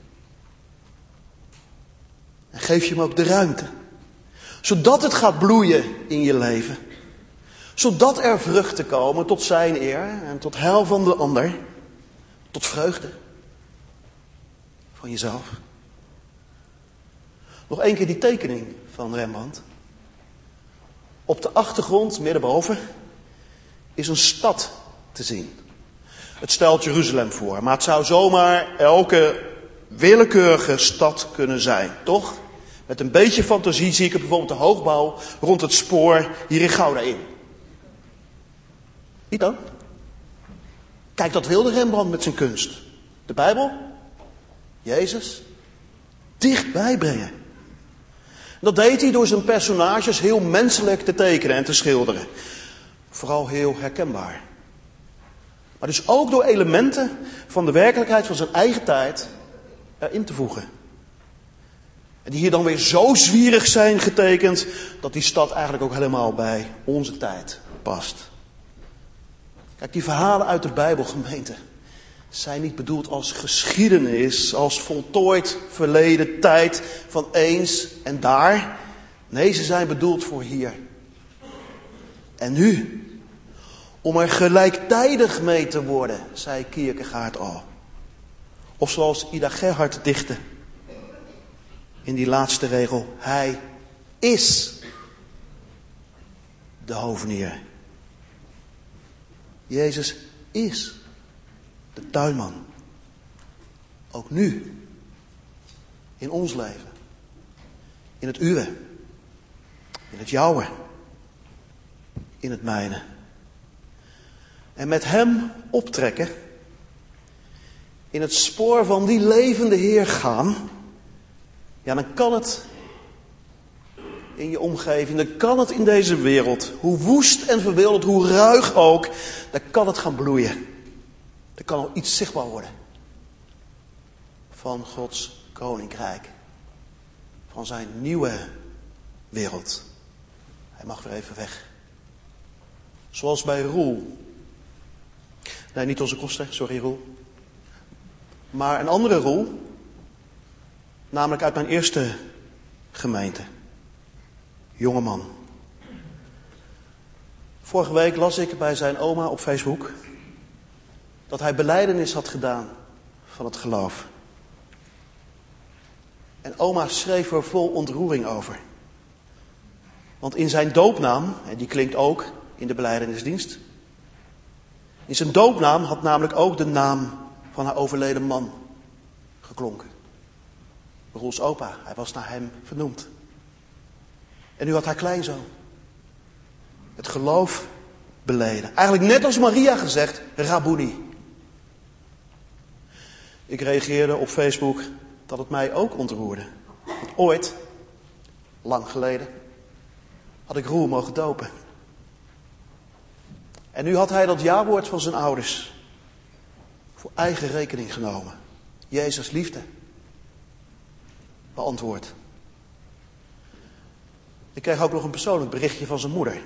En geef je hem ook de ruimte. Zodat het gaat bloeien in je leven. Zodat er vruchten komen tot zijn eer en tot heil van de ander. Tot vreugde van jezelf. Nog één keer die tekening van Rembrandt. Op de achtergrond, middenboven, is een stad te zien. Het stelt Jeruzalem voor, maar het zou zomaar elke willekeurige stad kunnen zijn, toch? Met een beetje fantasie zie ik er bijvoorbeeld de hoogbouw rond het spoor hier in Gouda in. Niet dan? Kijk, dat wilde Rembrandt met zijn kunst. De Bijbel, Jezus, dichtbij brengen. Dat deed hij door zijn personages heel menselijk te tekenen en te schilderen. Vooral heel herkenbaar. Maar dus ook door elementen van de werkelijkheid van zijn eigen tijd erin te voegen. En die hier dan weer zo zwierig zijn getekend dat die stad eigenlijk ook helemaal bij onze tijd past. Kijk, die verhalen uit de Bijbel, gemeente, zijn niet bedoeld als geschiedenis, als voltooid verleden tijd van eens en daar. Nee, ze zijn bedoeld voor hier. En nu. Om er gelijktijdig mee te worden, zei Kierkegaard al. Of zoals Ida Gerhard dichtte. In die laatste regel. Hij is de hovenier. Jezus is de tuinman. Ook nu. In ons leven. In het uwe. In het jouwe. In het mijne. En met hem optrekken. In het spoor van die levende Heer gaan. Ja, dan kan het in je omgeving. Dan kan het in deze wereld. Hoe woest en verwilderd, hoe ruig ook. Dan kan het gaan bloeien. Er kan al iets zichtbaar worden. Van Gods koninkrijk. Van zijn nieuwe wereld. Hij mag weer even weg. Zoals bij Roel. Nee, niet onze koster, sorry Roel. Maar een andere Roel. Namelijk uit mijn eerste gemeente. Jongeman. Vorige week las ik bij zijn oma op Facebook dat hij belijdenis had gedaan van het geloof. En oma schreef er vol ontroering over. Want in zijn doopnaam, en die klinkt ook in de belijdenisdienst. In zijn doopnaam had namelijk ook de naam van haar overleden man geklonken. Roels opa, hij was naar hem vernoemd. En nu had haar kleinzoon het geloof beleden. Eigenlijk net als Maria gezegd, Rabboni. Ik reageerde op Facebook dat het mij ook ontroerde. Want ooit, lang geleden, had ik Roel mogen dopen. En nu had hij dat jawoord van zijn ouders voor eigen rekening genomen. Jezus liefde beantwoord. Ik kreeg ook nog een persoonlijk berichtje van zijn moeder.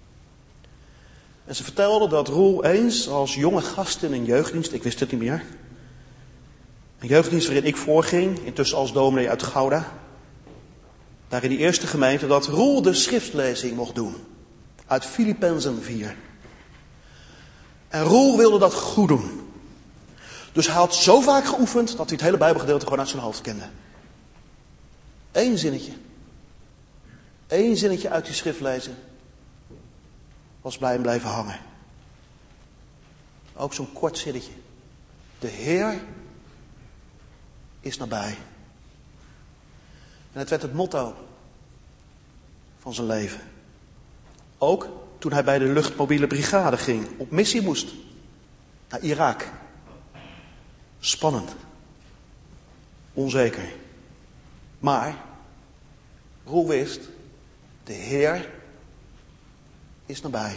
En ze vertelde dat Roel eens als jonge gast in een jeugddienst, ik wist het niet meer, een jeugddienst waarin ik voorging, intussen als dominee uit Gouda, daar in die eerste gemeente, dat Roel de schriftlezing mocht doen. Uit Filippenzen 4. En Roel wilde dat goed doen. Dus hij had zo vaak geoefend dat hij het hele Bijbelgedeelte gewoon uit zijn hoofd kende. Eén zinnetje. Eén zinnetje uit die schrift lezen. Was bij hem blijven hangen. Ook zo'n kort zinnetje. De Heer is nabij. En het werd het motto van zijn leven. Ook toen hij bij de luchtmobiele brigade ging. Op missie moest. Naar Irak. Spannend. Onzeker. Maar Roel wist, de Heer is nabij.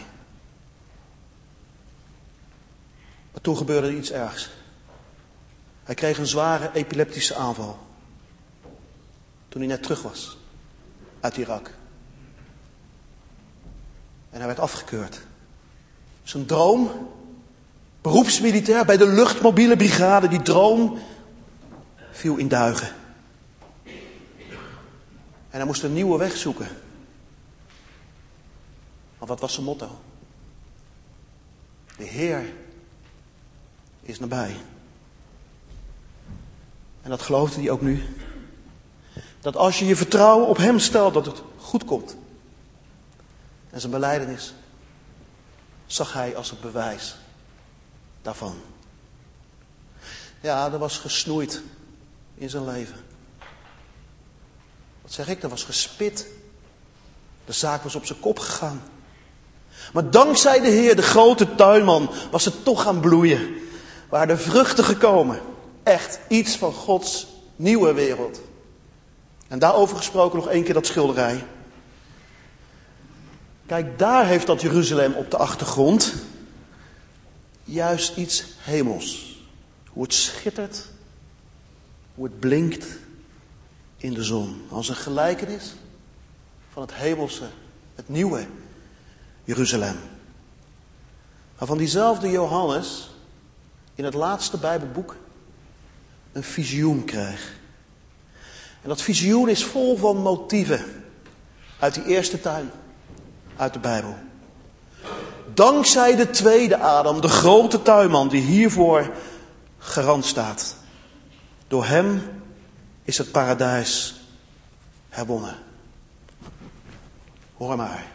Maar toen gebeurde er iets ergs. Hij kreeg een zware epileptische aanval. Toen hij net terug was uit Irak. En hij werd afgekeurd. Zijn droom, beroepsmilitair bij de luchtmobiele brigade, die droom viel in duigen. En hij moest een nieuwe weg zoeken. Want wat was zijn motto? De Heer is nabij. En dat geloofde hij ook nu. Dat als je je vertrouwen op hem stelt, dat het goed komt. En zijn belijdenis zag hij als het bewijs daarvan. Ja, er was gesnoeid in zijn leven. Wat zeg ik? Er was gespit. De zaak was op zijn kop gegaan. Maar dankzij de Heer, de grote tuinman, was het toch gaan bloeien. Waren de vruchten gekomen. Echt iets van Gods nieuwe wereld. En daarover gesproken nog één keer dat schilderij. Kijk, daar heeft dat Jeruzalem op de achtergrond juist iets hemels. Hoe het schittert, hoe het blinkt in de zon. Als een gelijkenis van het hemelse, het nieuwe Jeruzalem. Waarvan diezelfde Johannes in het laatste Bijbelboek een visioen kreeg. En dat visioen is vol van motieven uit die eerste tuin, uit de Bijbel. Dankzij de tweede Adam, de grote tuinman die hiervoor garant staat. Door hem is het paradijs herwonnen. Hoor maar.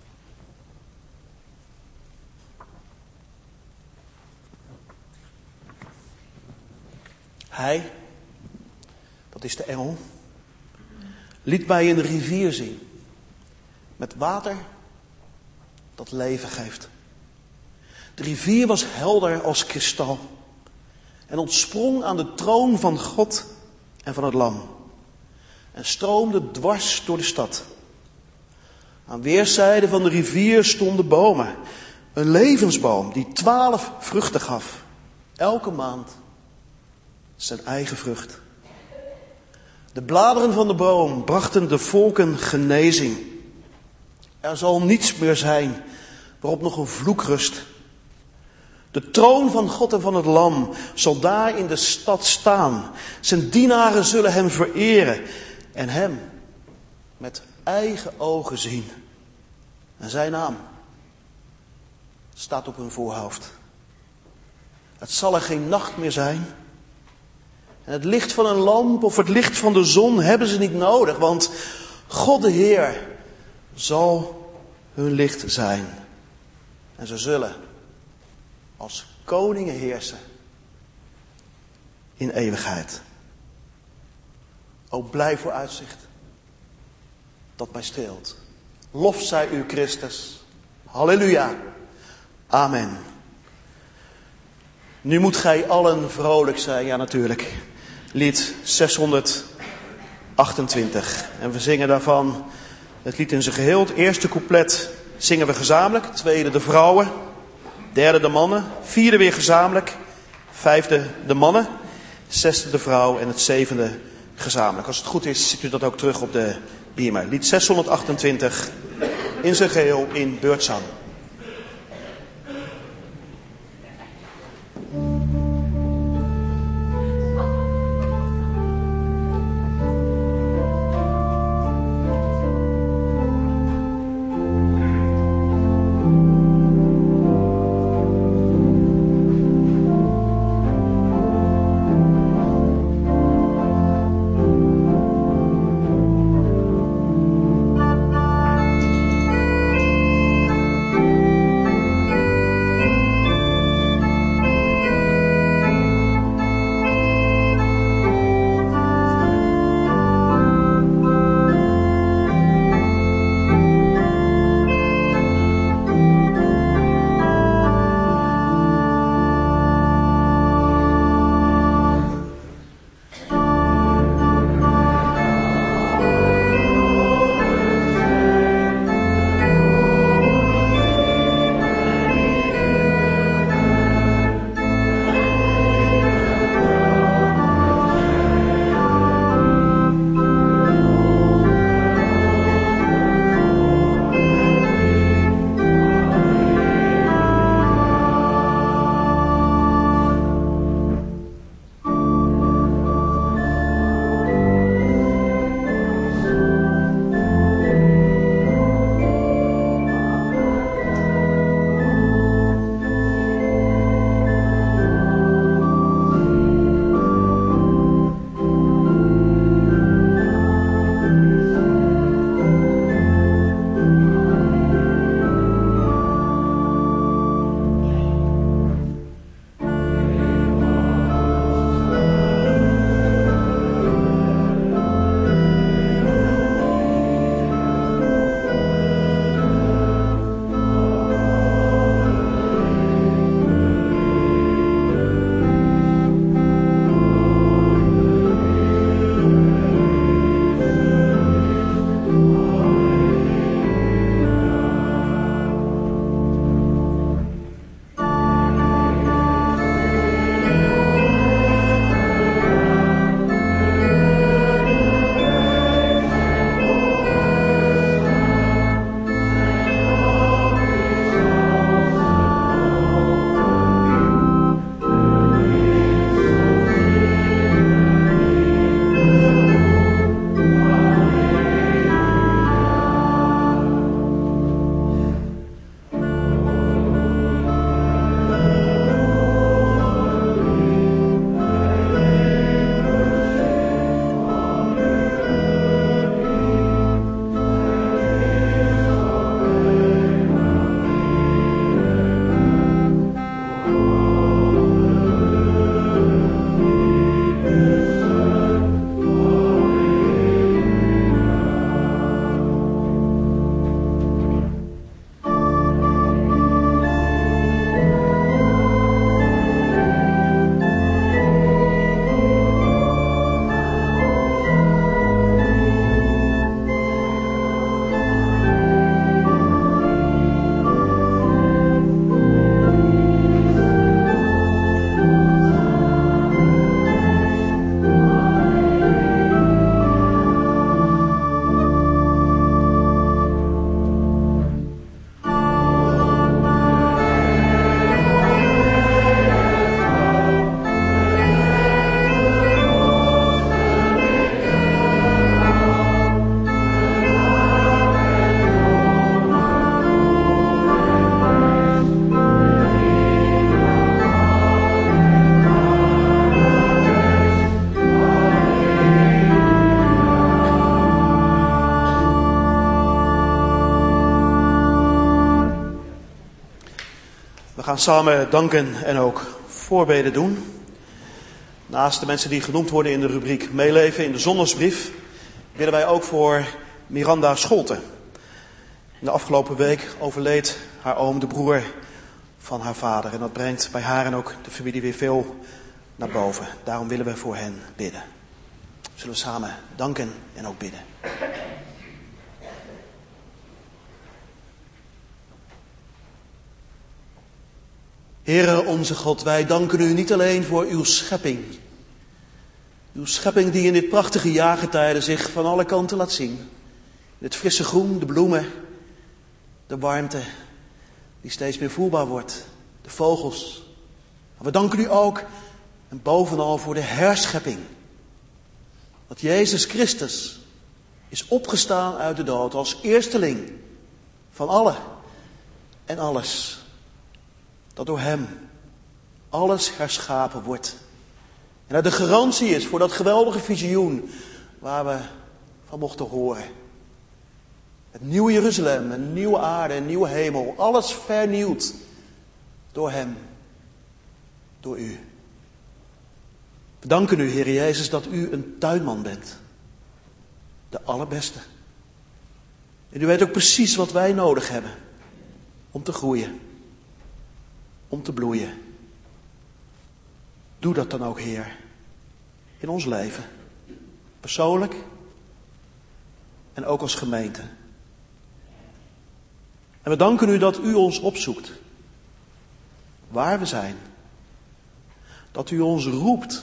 Hij, dat is de engel, liet mij een rivier zien. Met water dat leven geeft. De rivier was helder als kristal. En ontsprong aan de troon van God en van het Lam. En stroomde dwars door de stad. Aan weerszijden van de rivier stonden bomen. Een levensboom die 12 vruchten gaf. Elke maand zijn eigen vrucht. De bladeren van de boom brachten de volken genezing. Er zal niets meer zijn waarop nog een vloek rust. De troon van God en van het Lam zal daar in de stad staan. Zijn dienaren zullen hem vereren en hem met eigen ogen zien. En zijn naam staat op hun voorhoofd. Het zal er geen nacht meer zijn. En het licht van een lamp of het licht van de zon hebben ze niet nodig. Want God de Heer zal hun licht zijn. En ze zullen als koningen heersen in eeuwigheid. O blij vooruitzicht dat mij streelt. Lof zij u Christus. Halleluja. Amen. Nu moet gij allen vrolijk zijn. Ja, natuurlijk. Lied 628. En we zingen daarvan het lied in zijn geheel. Het eerste couplet zingen we gezamenlijk. Het tweede de vrouwen. Derde de mannen. Vierde weer gezamenlijk. Vijfde de mannen. Zesde de vrouw. En het zevende gezamenlijk. Als het goed is, ziet u dat ook terug op de biermer. Lied 628 in zijn geheel in beurtzang. We gaan samen danken en ook voorbeden doen. Naast de mensen die genoemd worden in de rubriek meeleven in de zondagsbrief, willen wij ook voor Miranda Scholte. In de afgelopen week overleed haar oom, de broer van haar vader. En dat brengt bij haar en ook de familie weer veel naar boven. Daarom willen we voor hen bidden. Zullen we samen danken en ook bidden. Heere onze God, wij danken u niet alleen voor uw schepping. Uw schepping die in dit prachtige jaargetijde zich van alle kanten laat zien. In het frisse groen, de bloemen, de warmte die steeds meer voelbaar wordt. De vogels. Maar we danken u ook en bovenal voor de herschepping. Dat Jezus Christus is opgestaan uit de dood als eersteling van alle en alles. Dat door hem alles herschapen wordt. En dat de garantie is voor dat geweldige visioen waar we van mochten horen. Het nieuwe Jeruzalem, een nieuwe aarde, een nieuwe hemel. Alles vernieuwd door hem, door u. We danken u, Heer Jezus, dat u een tuinman bent. De allerbeste. En u weet ook precies wat wij nodig hebben om te groeien. Om te bloeien. Doe dat dan ook, Heer, in ons leven. Persoonlijk en ook als gemeente. En we danken u dat u ons opzoekt. Waar we zijn. Dat u ons roept.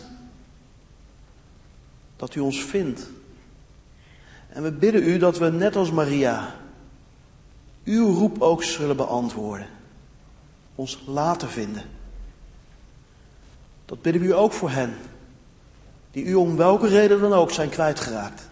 Dat u ons vindt. En we bidden u dat we net als Maria uw roep ook zullen beantwoorden. Ons laten vinden. Dat bidden we u ook voor hen, die u om welke reden dan ook zijn kwijtgeraakt.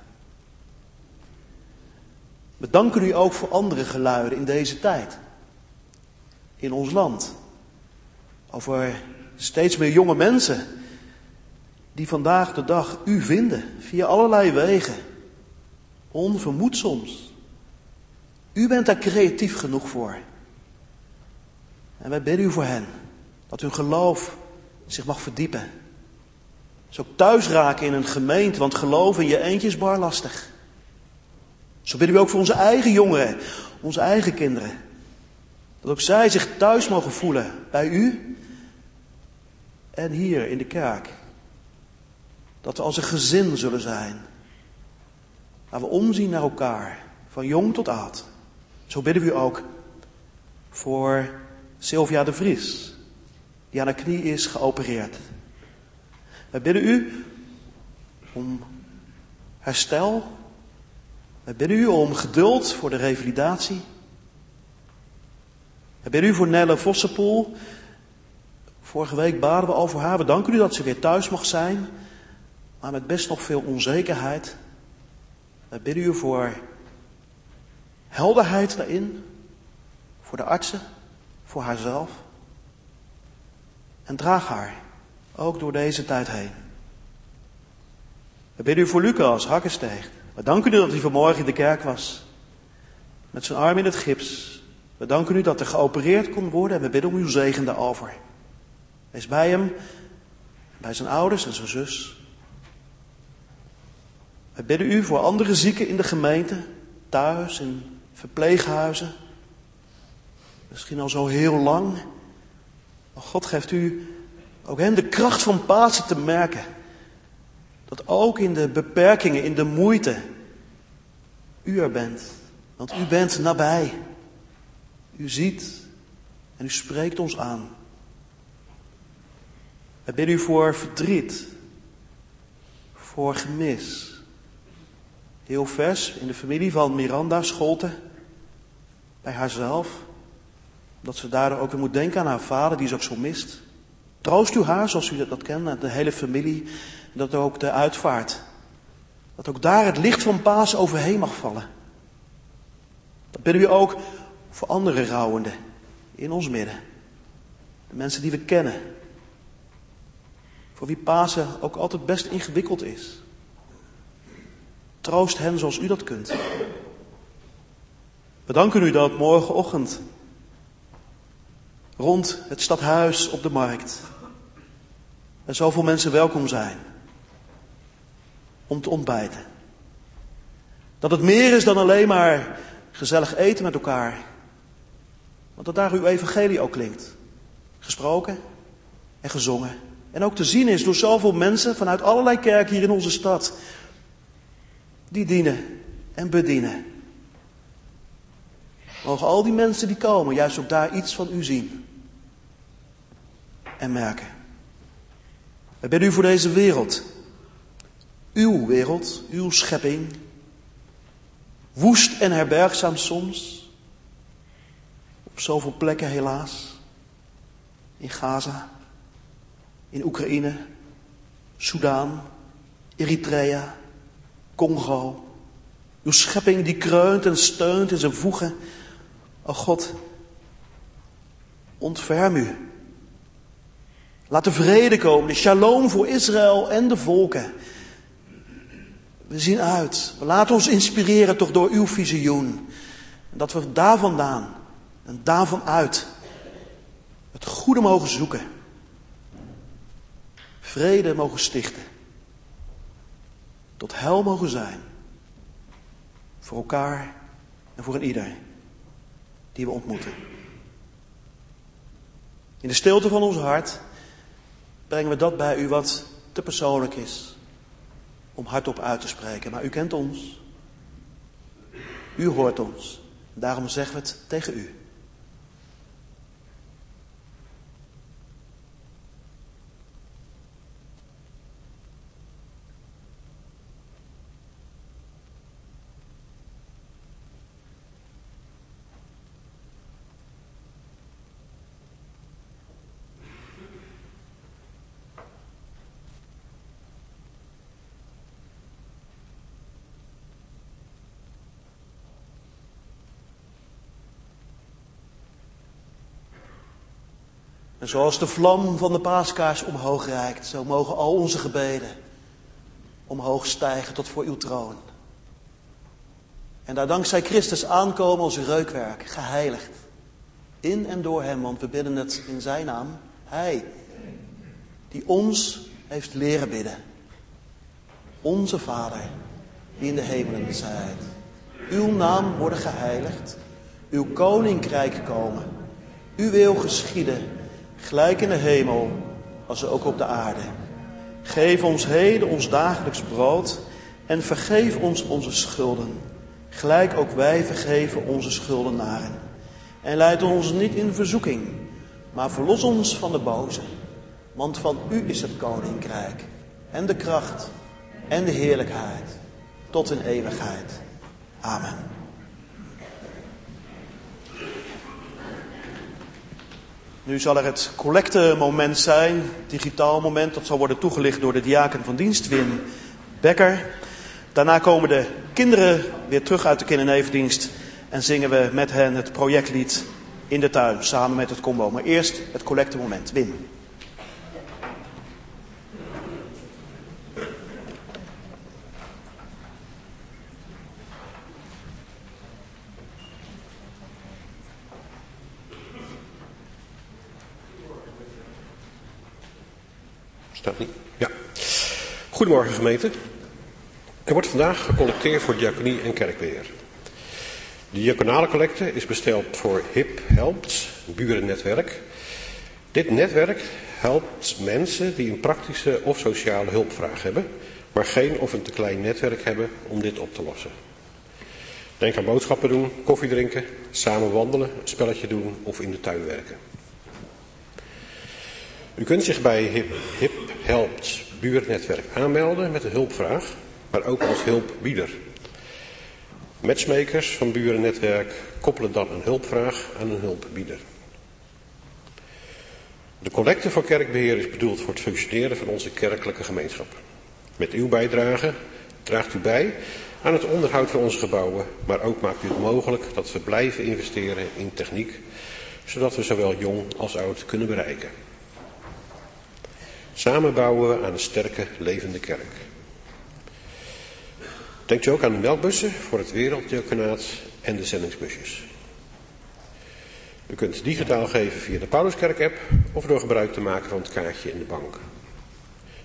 We danken u ook voor andere geluiden in deze tijd. In ons land. Over steeds meer jonge mensen die vandaag de dag u vinden via allerlei wegen. Onvermoed soms. U bent daar creatief genoeg voor. En wij bidden u voor hen. Dat hun geloof zich mag verdiepen. Ze ook thuis raken in een gemeente. Want geloof in je eentje is bar lastig. Zo bidden we ook voor onze eigen jongeren. Onze eigen kinderen. Dat ook zij zich thuis mogen voelen. Bij u. En hier in de kerk. Dat we als een gezin zullen zijn. Waar we omzien naar elkaar. Van jong tot oud. Zo bidden we u ook voor Sylvia de Vries, die aan haar knie is geopereerd. Wij bidden u om herstel. Wij bidden u om geduld voor de revalidatie. Wij bidden u voor Nelle Vossenpoel. Vorige week baden we al voor haar. We danken u dat ze weer thuis mag zijn, maar met best nog veel onzekerheid. Wij bidden u voor helderheid daarin, voor de artsen. Voor haarzelf. En draag haar, ook door deze tijd heen. We bidden u voor Lucas Hakkesteeg. We danken u dat hij vanmorgen in de kerk was. Met zijn arm in het gips. We danken u dat er geopereerd kon worden. En we bidden om uw zegen daarover. Wees bij hem. Bij zijn ouders en zijn zus. We bidden u voor andere zieken in de gemeente. Thuis, in verpleeghuizen. Misschien al zo heel lang. Maar God geeft u ook hen de kracht van Pasen te merken. Dat ook in de beperkingen, in de moeite, u er bent. Want u bent nabij. U ziet en u spreekt ons aan. Wij bidden u voor verdriet. Voor gemis. Heel vers in de familie van Miranda Scholte. Bij haarzelf. Dat ze daardoor ook weer moet denken aan haar vader, die ze ook zo mist. Troost u haar, zoals u dat kent, de hele familie. En dat ook de uitvaart. Dat ook daar het licht van Pasen overheen mag vallen. Dat bidden we ook voor andere rouwenden in ons midden. De mensen die we kennen. Voor wie Pasen ook altijd best ingewikkeld is. Troost hen zoals u dat kunt. We danken u dat morgenochtend rond het stadhuis op de markt En zoveel mensen welkom zijn om te ontbijten. Dat het meer is dan alleen maar gezellig eten met elkaar. Want dat daar uw evangelie ook klinkt. Gesproken en gezongen. En ook te zien is door zoveel mensen vanuit allerlei kerken hier in onze stad. Die dienen en bedienen. Mogen al die mensen die komen juist ook daar iets van u zien. En merken. We bidden u voor deze wereld. Uw schepping. Woest en herbergzaam soms. Op zoveel plekken helaas. In Gaza. In Oekraïne. Soudaan. Eritrea. Congo. Uw schepping die kreunt en steunt in zijn voegen. O God, ontferm u. Laat de vrede komen, de shalom voor Israël en de volken. We zien uit. We laten ons inspireren toch door uw visioen. En dat we daar vandaan en daarvan uit het goede mogen zoeken. Vrede mogen stichten. Tot heil mogen zijn. Voor elkaar en voor een ieder die we ontmoeten. In de stilte van ons hart brengen we dat bij u wat te persoonlijk is om hardop uit te spreken. Maar u kent ons. U hoort ons. Daarom zeggen we het tegen u. En zoals de vlam van de paaskaars omhoog reikt, zo mogen al onze gebeden omhoog stijgen tot voor uw troon. En daar dankzij Christus aankomen als reukwerk, geheiligd. In en door hem, want we bidden het in zijn naam. Hij, die ons heeft leren bidden. Onze Vader, die in de hemelen zijt. Uw naam worden geheiligd. Uw koninkrijk komen. Uw wil geschieden. Gelijk in de hemel, als ook op de aarde. Geef ons heden ons dagelijks brood en vergeef ons onze schulden. Gelijk ook wij vergeven onze schuldenaren. En leid ons niet in verzoeking, maar verlos ons van de boze. Want van u is het koninkrijk en de kracht en de heerlijkheid tot in eeuwigheid. Amen. Nu zal er het collectemoment zijn, digitaal moment. Dat zal worden toegelicht door de diaken van dienst, Wim Becker. Daarna komen de kinderen weer terug uit de kindernevendienst en zingen we met hen het projectlied In de Tuin, samen met het combo. Maar eerst het collectemoment. Wim. Staat niet? Ja. Goedemorgen gemeente. Er wordt vandaag gecollecteerd voor diaconie en kerkbeheer. De diaconale collecte is besteld voor HIP Helpt, burennetwerk. Dit netwerk helpt mensen die een praktische of sociale hulpvraag hebben, maar geen of een te klein netwerk hebben om dit op te lossen. Denk aan boodschappen doen, koffie drinken, samen wandelen, een spelletje doen of in de tuin werken. U kunt zich bij HIP Helpt Buurennetwerk aanmelden met een hulpvraag, maar ook als hulpbieder. Matchmakers van Burennetwerk koppelen dan een hulpvraag aan een hulpbieder. De collecte voor kerkbeheer is bedoeld voor het functioneren van onze kerkelijke gemeenschap. Met uw bijdrage draagt u bij aan het onderhoud van onze gebouwen, maar ook maakt u het mogelijk dat we blijven investeren in techniek, zodat we zowel jong als oud kunnen bereiken. Samen bouwen we aan een sterke, levende kerk. Denkt u ook aan de melkbussen voor het werelddiaconaat en de zendingsbusjes. U kunt digitaal geven via de Pauluskerk-app of door gebruik te maken van het kaartje in de bank.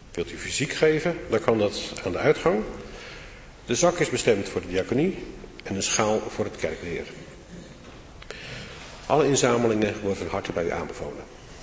Wilt u fysiek geven, dan kan dat aan de uitgang. De zak is bestemd voor de diaconie en een schaal voor het kerkbeheer. Alle inzamelingen worden van harte bij u aanbevolen.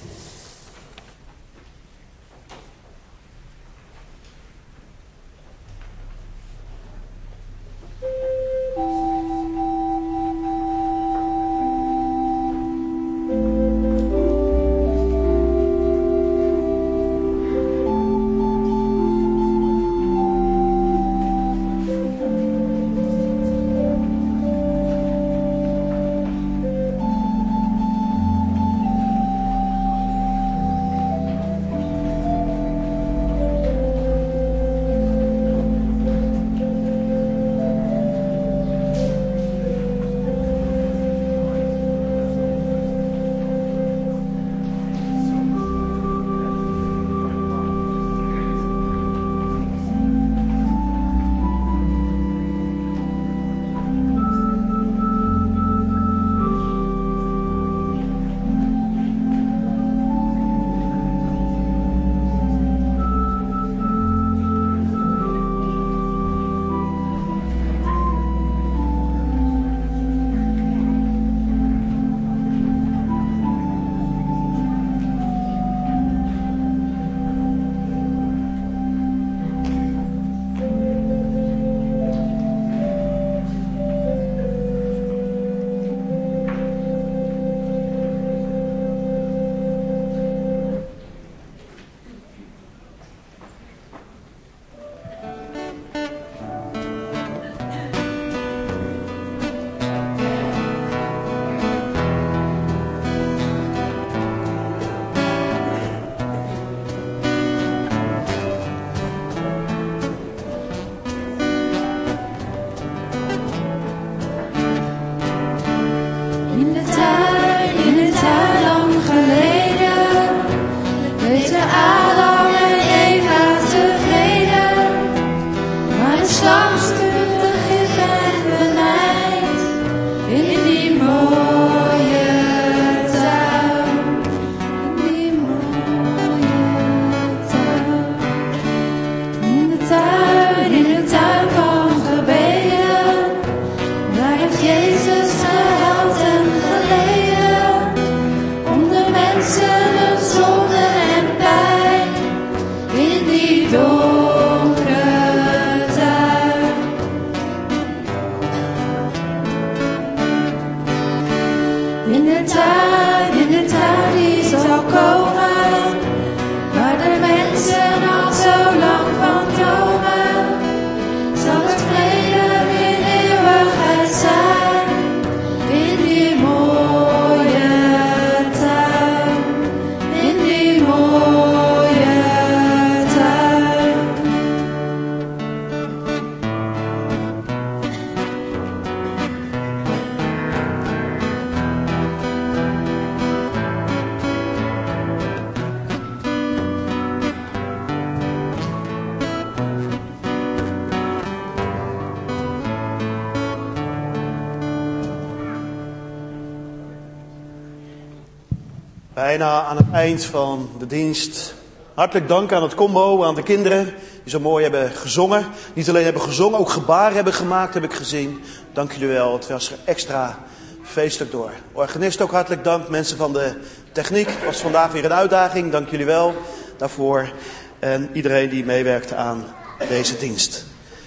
Bijna aan het eind van de dienst. Hartelijk dank aan het combo, aan de kinderen die zo mooi hebben gezongen. Niet alleen hebben gezongen, ook gebaren hebben gemaakt, heb ik gezien. Dank jullie wel, het was er extra feestelijk door. Organist ook hartelijk dank, mensen van de techniek. Het was vandaag weer een uitdaging, dank jullie wel daarvoor. En iedereen die meewerkte aan deze dienst.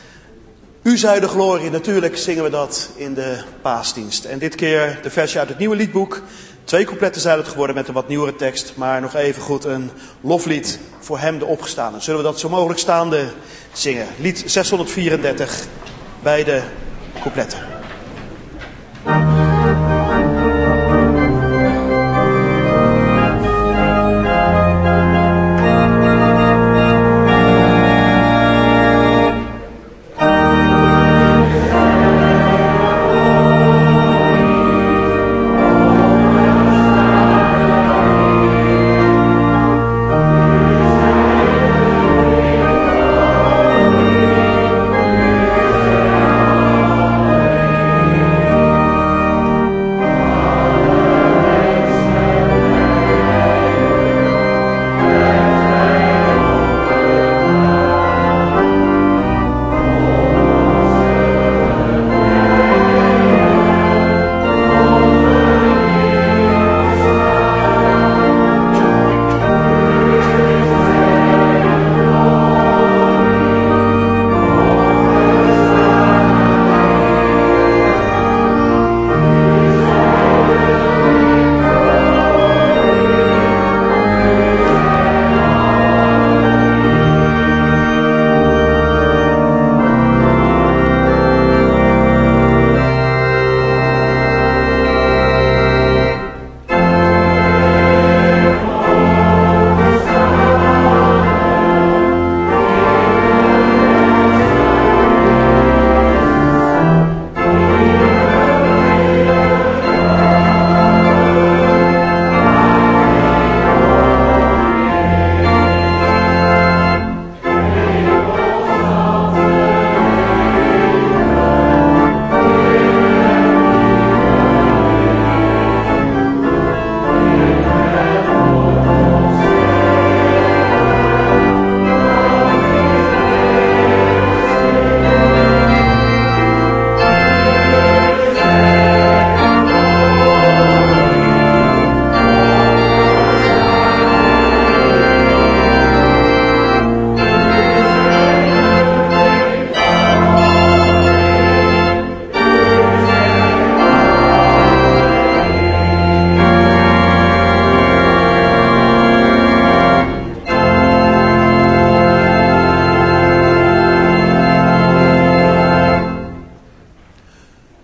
U zij de glorie, natuurlijk zingen we dat in de paasdienst. En dit keer de versje uit het nieuwe liedboek. 2 coupletten zijn het geworden met een wat nieuwere tekst, maar nog even goed een loflied voor hem de opgestane. Zullen we dat zo mogelijk staande zingen? Lied 634, beide coupletten.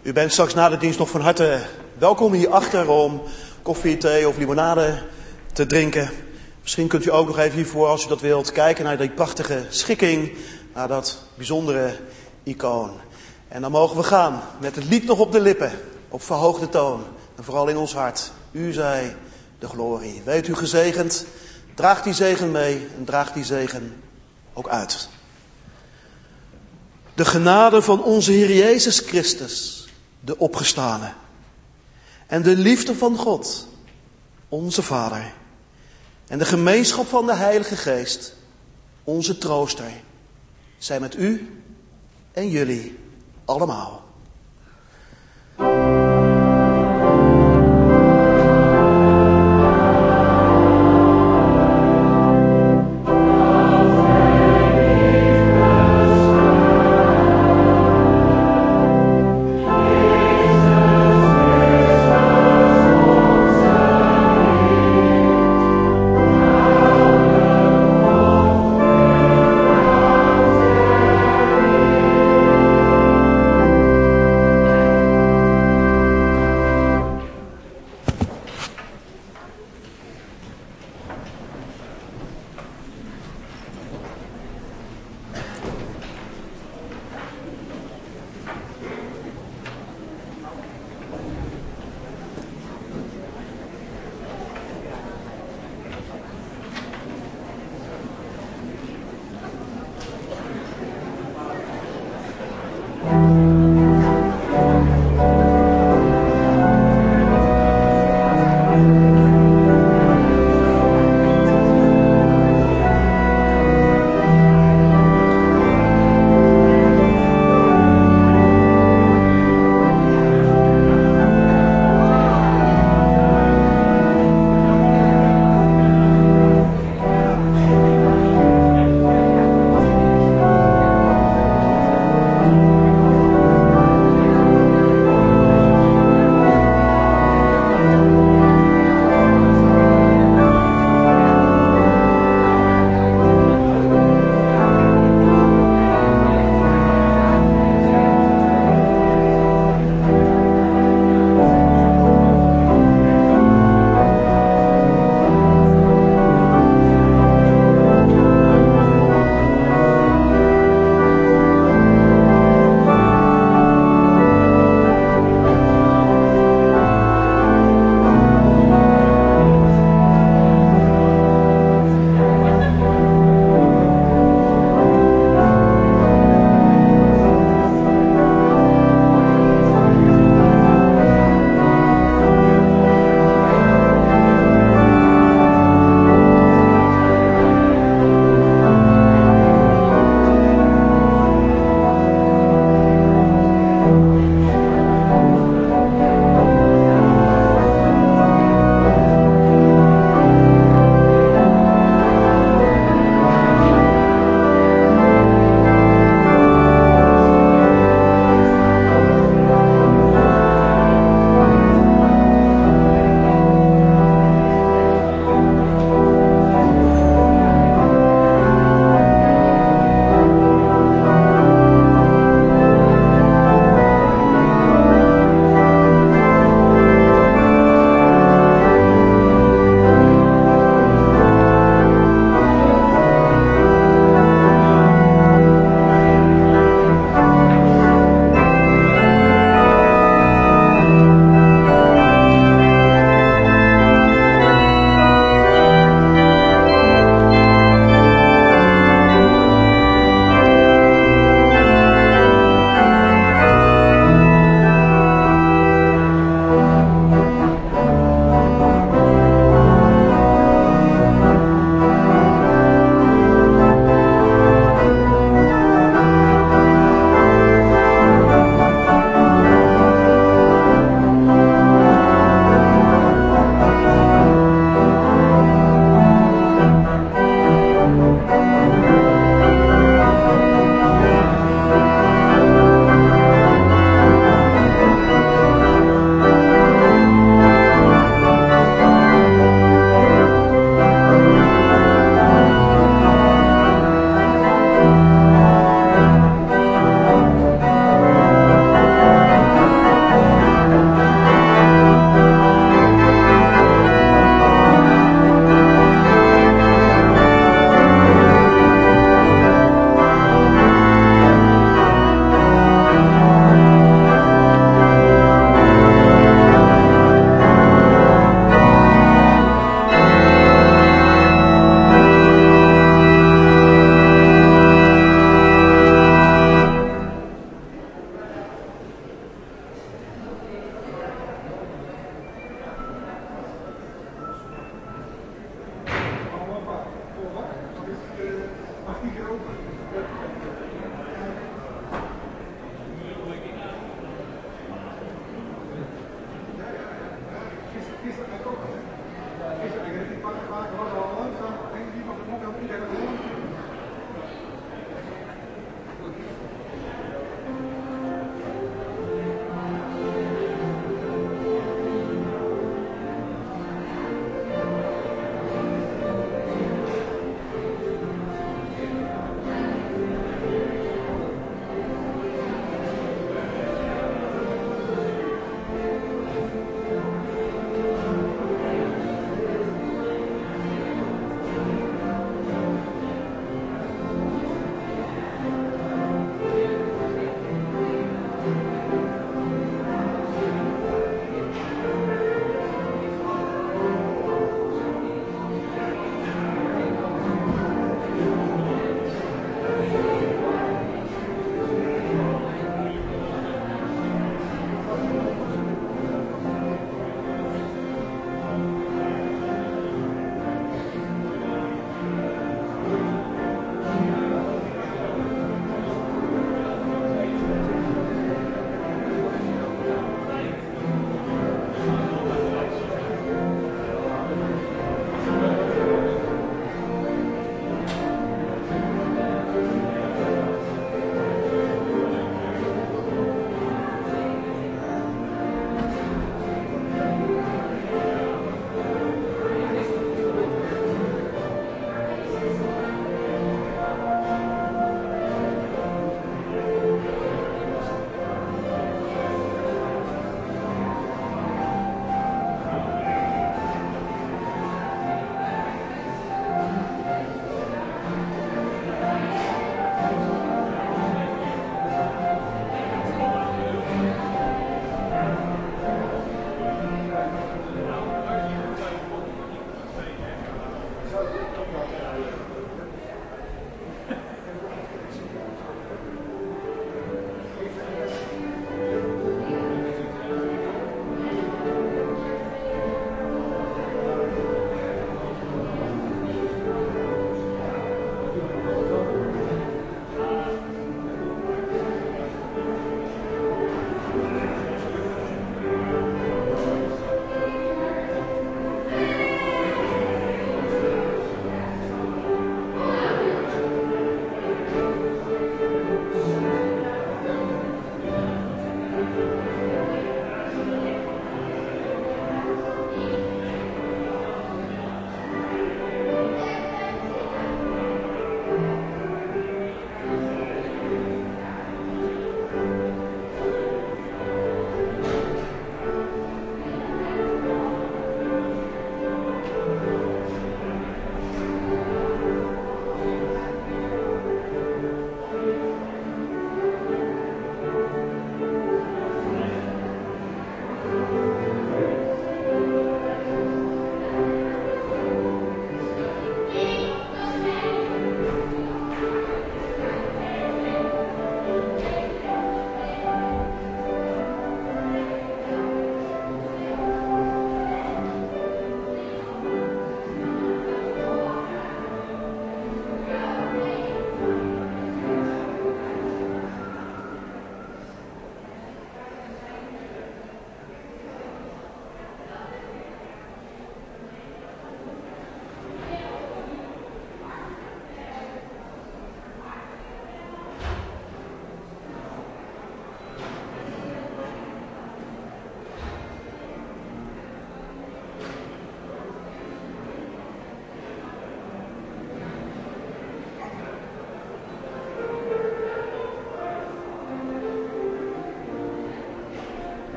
U bent straks na de dienst nog van harte welkom hierachter om koffie, thee of limonade te drinken. Misschien kunt u ook nog even hiervoor, als u dat wilt, kijken naar die prachtige schikking, naar dat bijzondere icoon. En dan mogen we gaan met het lied nog op de lippen, op verhoogde toon. En vooral in ons hart. U zij de glorie. Weet u gezegend, draag die zegen mee en draag die zegen ook uit. De genade van onze Heer Jezus Christus, de opgestane. En de liefde van God, onze Vader. En de gemeenschap van de Heilige Geest, onze trooster. Zij met u en jullie allemaal.